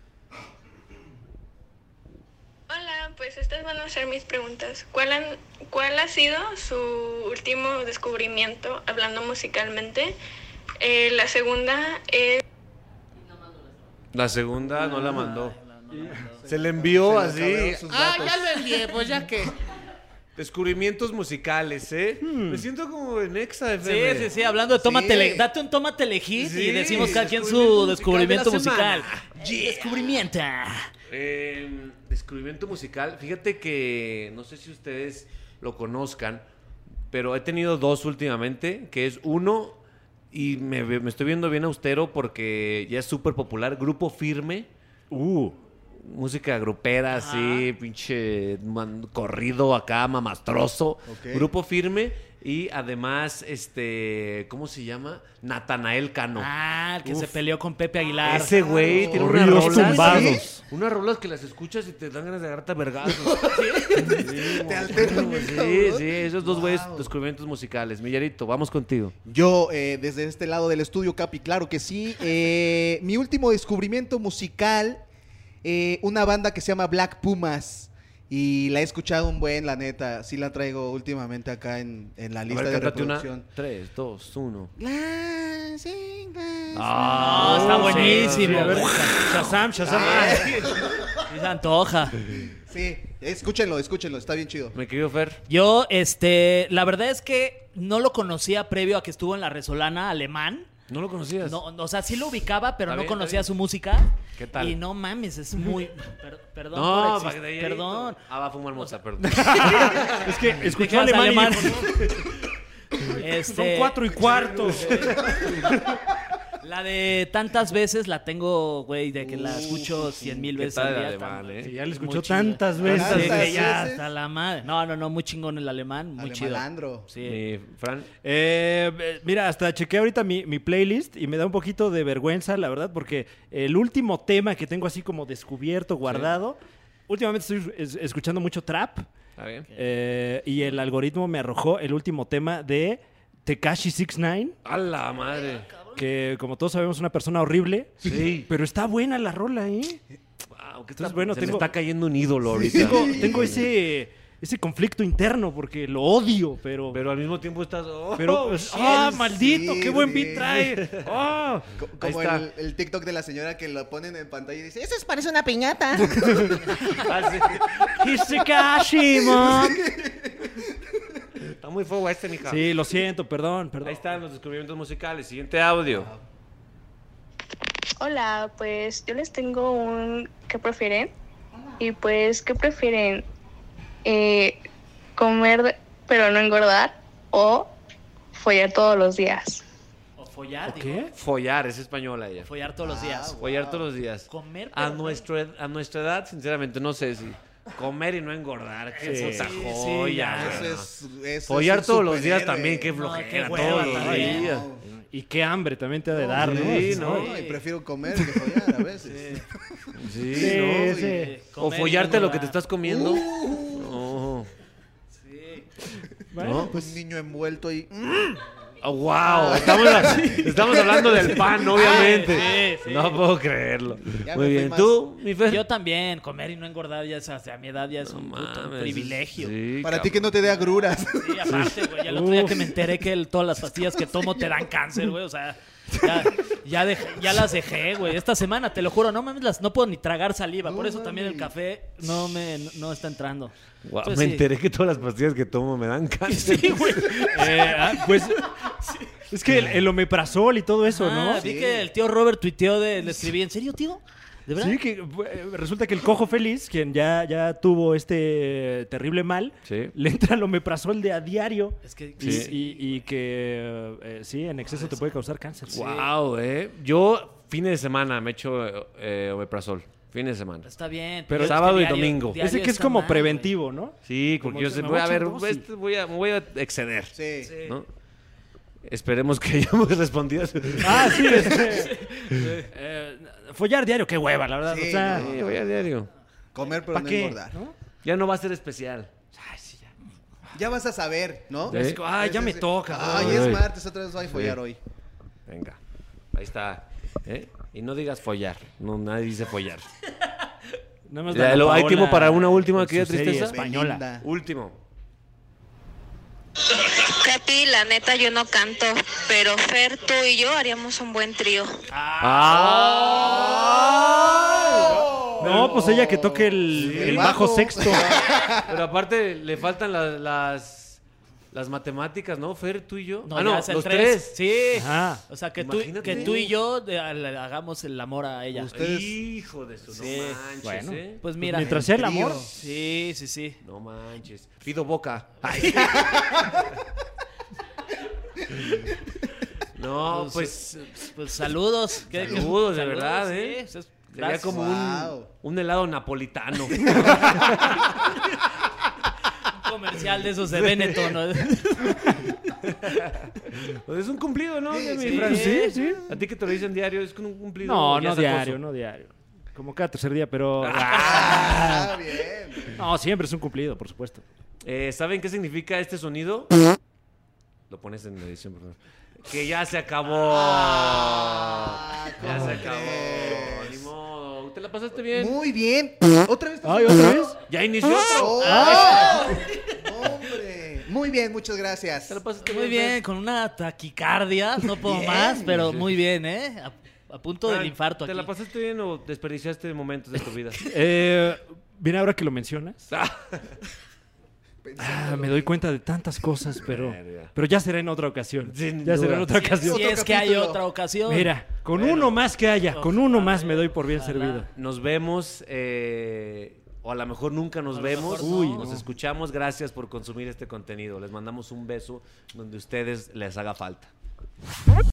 Hola, pues estas van a ser mis preguntas. ¿Cuál, han- cuál ha sido su último descubrimiento hablando musicalmente? Eh, la segunda es...
La segunda no la mandó. Se le envió
Se le
así.
acabaron sus
Ah,
datos.
ya lo envié, pues ya que. Descubrimientos musicales, ¿eh? Me siento como en Exa F M.
Sí, sí, sí, hablando de tómatele,
Sí.
date un tómatele hit
Sí,
y decimos cada quien
descubrimiento
su descubrimiento
musical
musical.
de la semana.
Descubrimiento.
Eh, descubrimiento musical. Fíjate que no sé si ustedes lo conozcan, pero he tenido dos últimamente, que es uno, y me, me estoy viendo bien austero porque ya es súper popular, Grupo Firme.
Uh.
Música grupera, así, pinche man- corrido acá, mamastroso.
Ok.
Grupo Firme. Y además, este, ¿cómo se llama? Natanael Cano.
Ah, el que
Uf.
se peleó con Pepe Aguilar.
Ese güey tiene unas
Corridos
rolas.
tumbados.
Unas rolas que las escuchas y te dan ganas de agarrarte a vergazos.
Te alteran bien,
Sí,
cabrón.
sí, esos dos güeyes
Wow.
descubrimientos musicales. Millarito, vamos contigo.
Yo, eh, desde este lado del estudio, Capi, claro que sí. Eh, mi último descubrimiento musical, eh, una banda que se llama Black Pumas. Y la he escuchado un buen, la neta. Sí la traigo últimamente acá en, en la
A
lista
ver,
de
cántate una.
reproducción.
Tres, dos, uno.
Glass in glass.
No, está
Sí,
buenísimo.
a ver,
güey.
Shazam, Shazam.
Sí se antoja.
Sí, escúchenlo, escúchenlo, está bien chido.
Me querido Fer.
Yo, este, la verdad es que no lo conocía previo a que estuvo en la Resolana Alemán.
¿No lo conocías?
No, o sea, sí lo ubicaba, pero
Está
no
bien,
conocía
está
su música.
¿Qué tal?
Y no mames, es muy... per- perdón
No,
por
para
exist-
que de ahí-
Perdón.
Ah, va a fumar mota, perdón.
Es que escuchó
Te quedas
alemán, y
alemán.
dijo,
Este,
son cuatro y cuarto.
La de tantas veces la tengo, güey, de que la escucho cien mil
¿Qué
veces
tal
al
el
día.
alemán,
está-
eh?
Sí, ya le
muy
escuchó
chido.
tantas
Sí,
veces.
que
Tantas
ya
veces.
hasta la madre. No, no, no, muy chingón el alemán, muy chido.
Alemalandro.
Sí.
Mi Fran.
Eh, eh, mira, hasta chequé ahorita mi, mi playlist y me da un poquito de vergüenza, la verdad, porque el último tema que tengo así como descubierto, guardado, últimamente estoy es- escuchando mucho trap
¿Está bien?
eh, y el algoritmo me arrojó el último tema de Tekashi six nine,
A la madre.
que como todos sabemos es una persona horrible,
Sí.
pero está buena la rola, ¿eh?
Wow, ¿qué
Entonces,
está-
bueno,
se
tengo-
me está cayendo un ídolo ahorita.
Tengo, tengo ese, ese conflicto interno porque lo odio, pero...
Pero al mismo tiempo estás. Oh,
pero pues,
shit.
¡ah, maldito!
sí,
¡Qué buen
sí.
beat trae! ¡Ah!
Co-
Ahí
Como
está.
el, el TikTok de la señora que lo ponen en pantalla y dice, eso es- parece una piñata.
Ah, sí.
Tekashi, mom.
Está muy fuego este, mija.
Sí, lo siento, perdón, perdón.
Ahí están los descubrimientos musicales. Siguiente audio.
Hola, pues yo les tengo un... ¿Qué prefieren? Y pues, ¿qué prefieren? Eh, ¿Comer de- pero no engordar o follar todos los días?
O follar,
¿O
digo.
qué?
Follar, es española ella.
Follar todos los días.
Follar todos los días.
Comer,
A,
pero-
nuestro, ed- a nuestra edad, sinceramente, no sé si. Comer y no engordar. Qué
Sí.
puta
Sí, sí,
joya.
ya.
güey.
Eso es, eso
Follar
es un
todos los días
superhéroe.
también, qué
No,
flojera.
qué hueva
todos los
también.
días.
Y qué hambre también te ha de dar, ¿no?
Sí, ¿no?
No, y prefiero comer que follar a veces.
Sí,
Sí,
¿no?
sí.
Eh,
O
comer y
follarte
no
lo que te
engordar.
estás comiendo. No.
Bueno,
¿No?
pues
Un niño envuelto y...
Oh, wow, estamos, estamos hablando del pan, obviamente.
sí, sí.
No puedo creerlo.
Ya
Muy
me fui
bien,
más.
¿tú, mi Fer?
Yo también, comer y no engordar ya es, a mi edad ya es un, puto
Mames,
privilegio.
sí,
Para ti que
cabrón.
no te dé agruras.
Sí, aparte, güey. Ya el otro día que me enteré que el- todas las pastillas que tomo te dan cáncer, güey. O sea, ya, ya, dejé- ya las dejé, güey. Esta semana, te lo juro, no mames, las, no puedo ni tragar saliva.
No
Por eso también el
mames.
café no me no, no está entrando.
Guau,
Entonces,
me
sí.
enteré que todas las pastillas que tomo me dan cáncer.
Sí, güey.
eh, ah, pues es que el, el omeprazol y todo eso,
Ah,
¿no?
vi que el tío Robert tuiteó de... Le escribí, ¿en serio, tío? ¿De verdad?
Sí, que eh, resulta que el cojo feliz, quien ya, ya tuvo este terrible mal,
Sí.
le entra el omeprazol de a diario.
Es que...
Y, y- y que eh, sí, en exceso te puede causar cáncer.
Wow, eh. Yo, fines de semana, me echo eh, omeprazol. Fines de semana.
Está bien.
Pero
es que
sábado y
diario-
domingo.
diario
Ese que es
está
como
mal,
preventivo, ¿no?
Sí,
Como
porque yo
que
sé,
me
voy
voy a
a ver,
echar dosis.
este, voy a, me voy a exceder.
Sí.
güey.
¿No? Esperemos que hayamos respondido.
Ah, sí. este, eh, follar diario, qué hueva, la verdad.
Sí,
o sea,
Sí, voy a diario.
Comer pero
¿para
no
qué?
engordar.
¿no?
Ya no va a ser especial.
Ay, sí, ya.
Ya vas a saber, ¿no?
Sí.
Es-
Ay, ya
es-
me
es-
toca.
Ay,
Ay.
es martes, otra vez voy a follar
Sí.
hoy.
Venga. Ahí está. ¿Eh? Y no digas follar. No, nadie dice follar.
Nada más
Ya,
Dana
lo- ¿hay
Paola
tiempo para una última
en
aquella
su serie
tristeza?
española.
Belinda.
Último.
Capi, la neta yo no canto, pero Fer, tú y yo haríamos un buen trío.
No, pues ella que toque el,
Sí.
el bajo
Bajo.
sexto.
Pero aparte le faltan las, las, las matemáticas, ¿no? Fer, tú y yo.
No,
ah,
ya
no,
es el
los
tres.
tres.
Sí.
Ajá.
O sea, que tú,
Imagínate.
que tú y yo de- le hagamos el amor a ella.
Ustedes-
Hijo de su,
Sí.
no manches,
Bueno.
¿eh?
Pues mira.
Mientras sea el
trío.
amor.
Sí, sí, sí.
No manches. Pido boca. Ay. No, pues
Pues saludos. ¿Qué- qué-
Saludos, de verdad, ¿eh?
sí, es-
sería
gracias.
como
Wow.
un, un helado napolitano.
Un comercial de esos de Benetton, ¿no?
Pues es un cumplido, ¿no? de mi
sí,
Fran?
sí, sí.
A ti que te lo dicen diario, es un cumplido.
No,
o ya
no
es
diario,
acoso?
no diario. Como cada tercer día, pero...
Ah, bien.
No, siempre es un cumplido, por supuesto.
Eh, ¿Saben qué significa este sonido? Lo pones en la edición, por favor. Que ya se acabó.
Ah,
ya
¿cómo
se acabó.
crees?
Ni modo. ¿Te la pasaste bien?
Muy bien. ¿Otra vez?
Ay, ¿otra vez?
¿Ya inició otro?
Oh,
Ah.
¡Hombre! Muy bien, muchas gracias.
¿Te la pasaste
Muy bien, con una taquicardia, no puedo
Bien.
más, pero muy bien, ¿eh? A, a punto
Fran,
del infarto
¿Te
aquí.
la pasaste bien o desperdiciaste momentos de tu vida?
Eh, bien, ahora que lo mencionas.
Ah,
Ah, me doy cuenta de tantas cosas, pero,
Verga.
pero ya será en otra ocasión.
Sin
Ya será
duda.
en otra
Si
ocasión.
Otro
es que hay
capítulo.
otra ocasión.
Mira, con uno más que haya, con uno más me doy por bien
Ojalá.
servido.
Nos vemos, eh, o a lo mejor nunca nos
A lo
vemos.
mejor no.
Nos escuchamos. Gracias por consumir este contenido. Les mandamos un beso donde ustedes les haga falta.